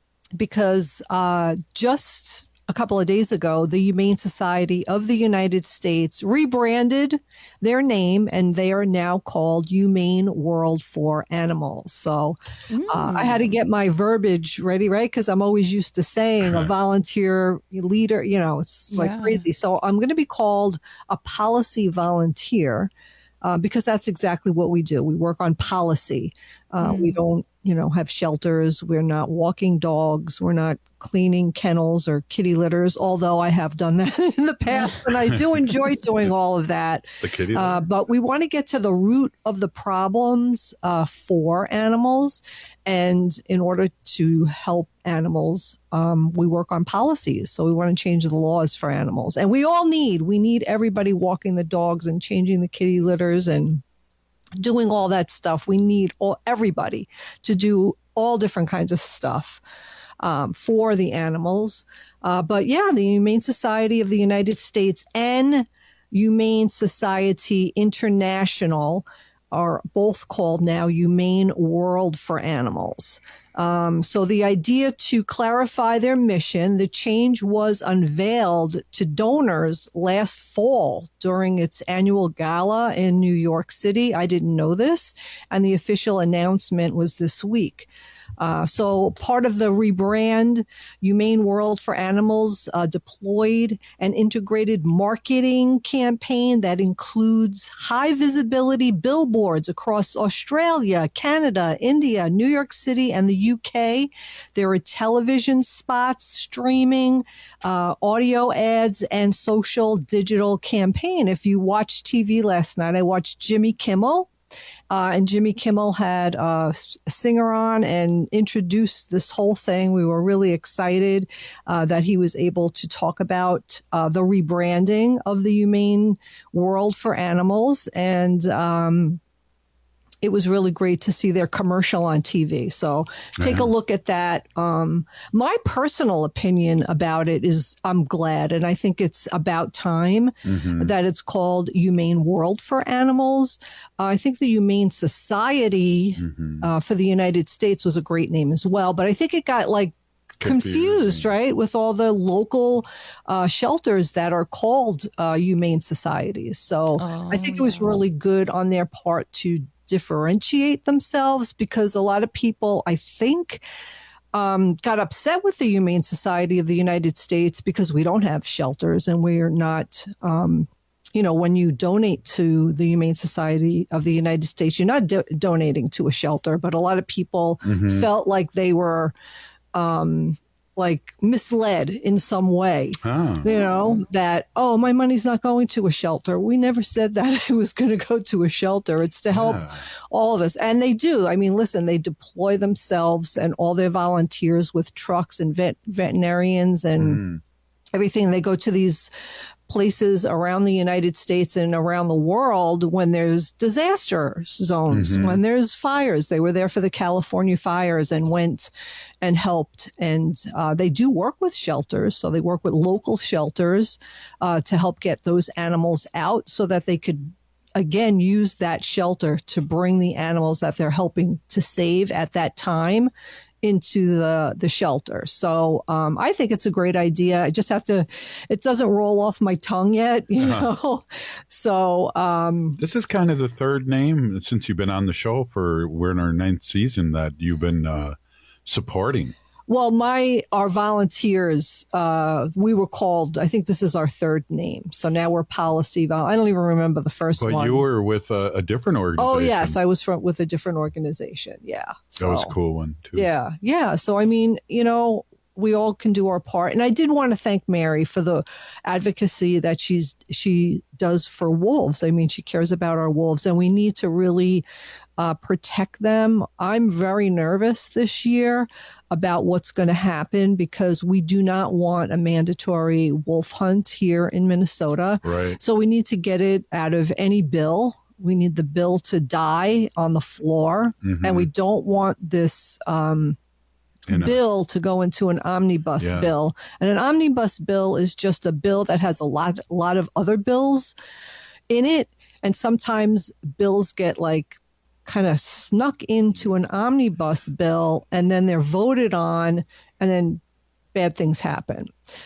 because uh, just a couple of days ago, the Humane Society of the United States rebranded their name, and they are now called Humane World for Animals. So mm. uh, I had to get my verbiage ready, right? Because I'm always used to saying a volunteer leader, you know, it's like yeah. crazy. So I'm going to be called a policy volunteer uh, because that's exactly what we do. We work on policy. Uh, mm. We don't, you know, have shelters. We're not walking dogs. We're not cleaning kennels or kitty litters, although I have done that in the past, and I do enjoy doing all of that. The kitty uh, but we want to get to the root of the problems uh, for animals. And in order to help animals, um, we work on policies. So we want to change the laws for animals. And we all need, we need everybody walking the dogs and changing the kitty litters and doing all that stuff. We need all everybody to do all different kinds of stuff um, for the animals. Uh, but yeah, the Humane Society of the United States and Humane Society International are both called now Humane World for Animals. Um, so the idea to clarify their mission, the change was unveiled to donors last fall during its annual gala in New York City. I didn't know this, and the official announcement was this week. Uh, so part of the rebrand, Humane World for Animals uh, deployed an integrated marketing campaign that includes high visibility billboards across Australia, Canada, India, New York City, and the U K. There are television spots, streaming, uh, audio ads, and social digital campaign. If you watched T V last night, I watched Jimmy Kimmel. Uh, and Jimmy Kimmel had uh, a singer on and introduced this whole thing. We were really excited uh, that he was able to talk about uh, the rebranding of the Humane World for Animals. And um, it was really great to see their commercial on T V. So take uh-huh. a look at that. Um, my personal opinion about it is I'm glad. And I think it's about time mm-hmm. that it's called Humane World for Animals. Uh, I think the Humane Society mm-hmm. uh, for the United States was a great name as well. But I think it got like confused, right, with all the local uh, shelters that are called uh, Humane Societies. So oh, I think it was really good on their part to differentiate themselves, because a lot of people, I think, um, got upset with the Humane Society of the United States because we don't have shelters and we're not, um, you know, when you donate to the Humane Society of the United States, you're not do- donating to a shelter, but a lot of people mm-hmm. felt like they were, um, like misled in some way, oh. you know, that, oh, my money's not going to a shelter. We never said that it was going to go to a shelter. It's to help yeah. all of us. And they do. I mean, listen, they deploy themselves and all their volunteers with trucks and vet- veterinarians and mm. everything. They go to these places around the United States and around the world when there's disaster zones, Mhm. when there's fires. They were there for the California fires and went and helped. And uh, they do work with shelters. So they work with local shelters uh, to help get those animals out so that they could, again, use that shelter to bring the animals that they're helping to save at that time into the the shelter. So um, I think it's a great idea. I just have to, it doesn't roll off my tongue yet, you Uh-huh. know. So um, This is kind of the third name since you've been on the show for, we're in our ninth season, that you've been uh, supporting. well, my our volunteers, uh, we were called, I think this is our third name. So now we're policy. Vol- I don't even remember the first But one. you were with a, a different organization. Oh, yes. I was from, with a different organization. Yeah. So, That was a cool one, too. Yeah. Yeah. So, I mean, you know, we all can do our part. And I did want to thank Mary for the advocacy that she's she does for wolves. I mean, she cares about our wolves, and we need to really uh, protect them. I'm very nervous this year about what's going to happen because we do not want a mandatory wolf hunt here in Minnesota. Right. So we need to get it out of any bill. We need the bill to die on the floor, Mhm. and we don't want this um, In a- bill to go into an omnibus Yeah. bill. And an omnibus bill is just a bill that has a lot, a lot of other bills in it. And sometimes bills get like kind of snuck into an omnibus bill, and then they're voted on, and then bad things happen.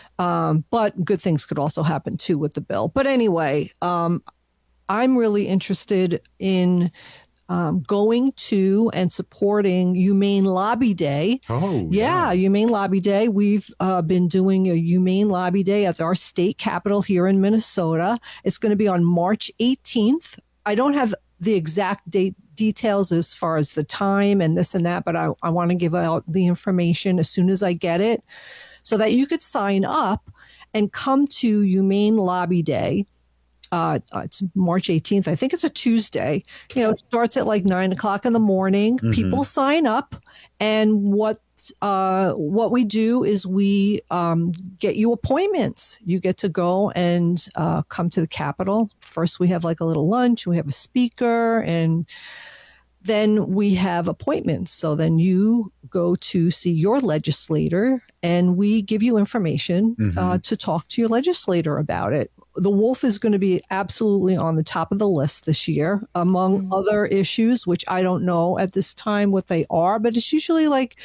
Um, but good things could also happen too with the bill. But anyway, um, I'm really interested in um, going to and supporting Humane Lobby Day. Oh, yeah, Humane Lobby Day. We've uh, been doing a Humane Lobby Day at our state capitol here in Minnesota. It's going to be on March eighteenth. I don't have the exact date details as far as the time and this and that, but I, I want to give out the information as soon as I get it so that you could sign up and come to Humane Lobby Day. Uh, uh, it's March eighteenth. I think it's a Tuesday. You know, it starts at like nine o'clock in the morning. Mhm. People sign up, and what uh, what we do is we um, get you appointments. You get to go and uh, come to the Capitol. First, we have like a little lunch. We have a speaker, and then we have appointments. So then you go to see your legislator, and we give you information Mhm. uh, to talk to your legislator about it. The wolf is going to be absolutely on the top of the list this year, among other issues, which I don't know at this time what they are, but it's usually like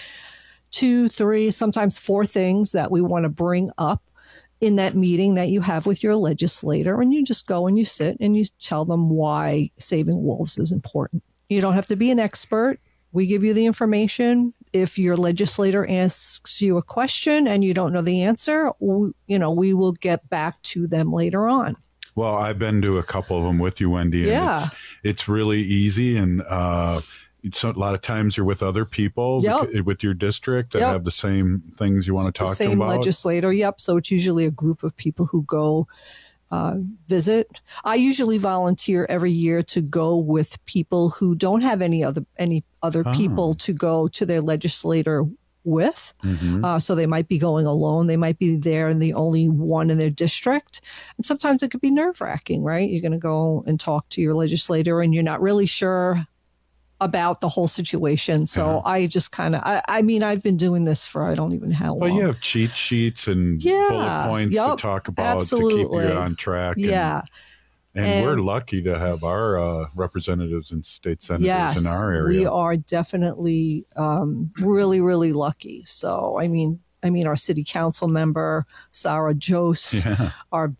two, three, sometimes four things that we want to bring up in that meeting that you have with your legislator. And you just go and you sit and you tell them why saving wolves is important. You don't have to be an expert. We give you the information. If your legislator asks you a question and you don't know the answer, we, you know, we will get back to them later on. Well, I've been to a couple of them with you, Wendy, and Yeah. it's, it's really easy. And uh, it's a lot of times you're with other people Yep. bec- with your district that Yep. have the same things you want to The talk same about. legislator. Yep. So it's usually a group of people who go uh, visit. I usually volunteer every year to go with people who don't have any other any other Oh. people to go to their legislator with. Mhm. Uh, so they might be going alone. They might be there and the only one in their district. And sometimes it could be nerve wracking, right? You're going to go and talk to your legislator and you're not really sure about the whole situation. So I just kind of, I, I mean, I've been doing this for I don't even know how long. Well, you have cheat sheets and Yeah. bullet points Yep. to talk about to Absolutely. keep you on track. And, Yeah. And, And- we're lucky to have our uh, representatives and state senators Yes, in our area. we are definitely um, really, really lucky. So, I mean, I mean, our city council member Sarah Jost, Yeah. our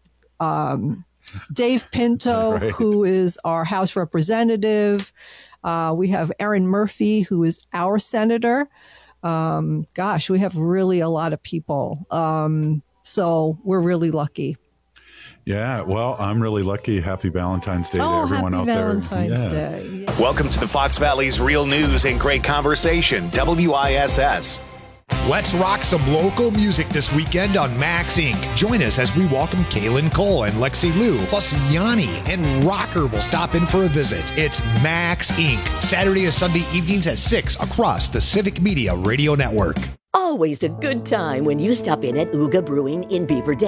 um, Dave Pinto, Right. who is our House representative. Uh, we have Erin Murphy, who is our senator. Um, gosh, we have really a lot of people. Um, so we're really lucky. Yeah, well, I'm really lucky. Happy Valentine's Day to Oh, everyone happy out Valentine's there. Day. Welcome to the Fox Valley's Real News and Great Conversation, W I S S. Let's rock some local music this weekend on Max Incorporated. Join us as we welcome Kaylin Cole and Lexi Lou, plus Yanni and Rocker will stop in for a visit. It's Max Incorporated, Saturday and Sunday evenings at six across the Civic Media Radio Network. Always a good time when you stop in at Ooga Brewing in Beaver Dam.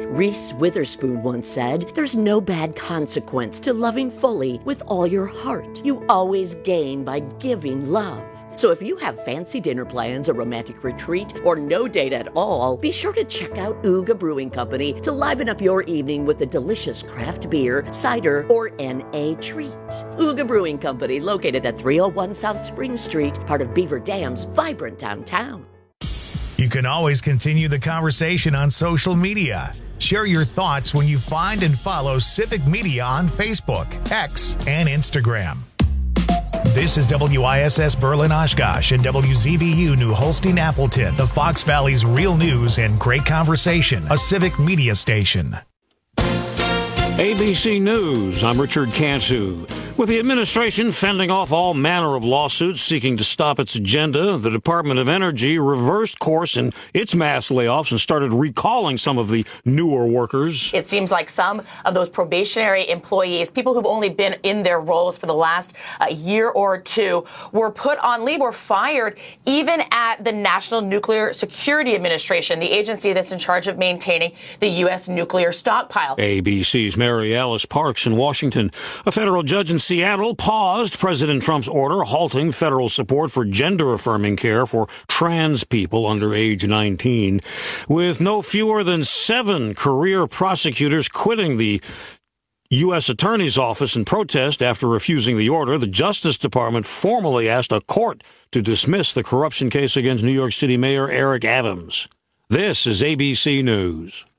Reese Witherspoon once said, "There's no bad consequence to loving fully with all your heart. You always gain by giving love." So if you have fancy dinner plans, a romantic retreat, or no date at all, be sure to check out Ooga Brewing Company to liven up your evening with a delicious craft beer, cider, or N A treat. Ooga Brewing Company, located at three oh one South Spring Street, part of Beaver Dam's vibrant downtown. You can always continue the conversation on social media. Share your thoughts when you find and follow Civic Media on Facebook, X, and Instagram. This is W I S S Berlin Oshkosh and W Z B U New Holstein Appleton, the Fox Valley's real news and great conversation, a Civic Media station. A B C News, I'm Richard Cantu. With the administration fending off all manner of lawsuits seeking to stop its agenda, the Department of Energy reversed course in its mass layoffs and started recalling some of the newer workers. It seems like some of those probationary employees, people who've only been in their roles for the last uh, year or two, were put on leave or fired even at the National Nuclear Security Administration, the agency that's in charge of maintaining the U S nuclear stockpile. A B C's Mary Alice Parks in Washington. A federal judge in Seattle paused President Trump's order halting federal support for gender-affirming care for trans people under age nineteen. With no fewer than seven career prosecutors quitting the U S Attorney's Office in protest after refusing the order, the Justice Department formally asked a court to dismiss the corruption case against New York City Mayor Eric Adams. This is A B C News.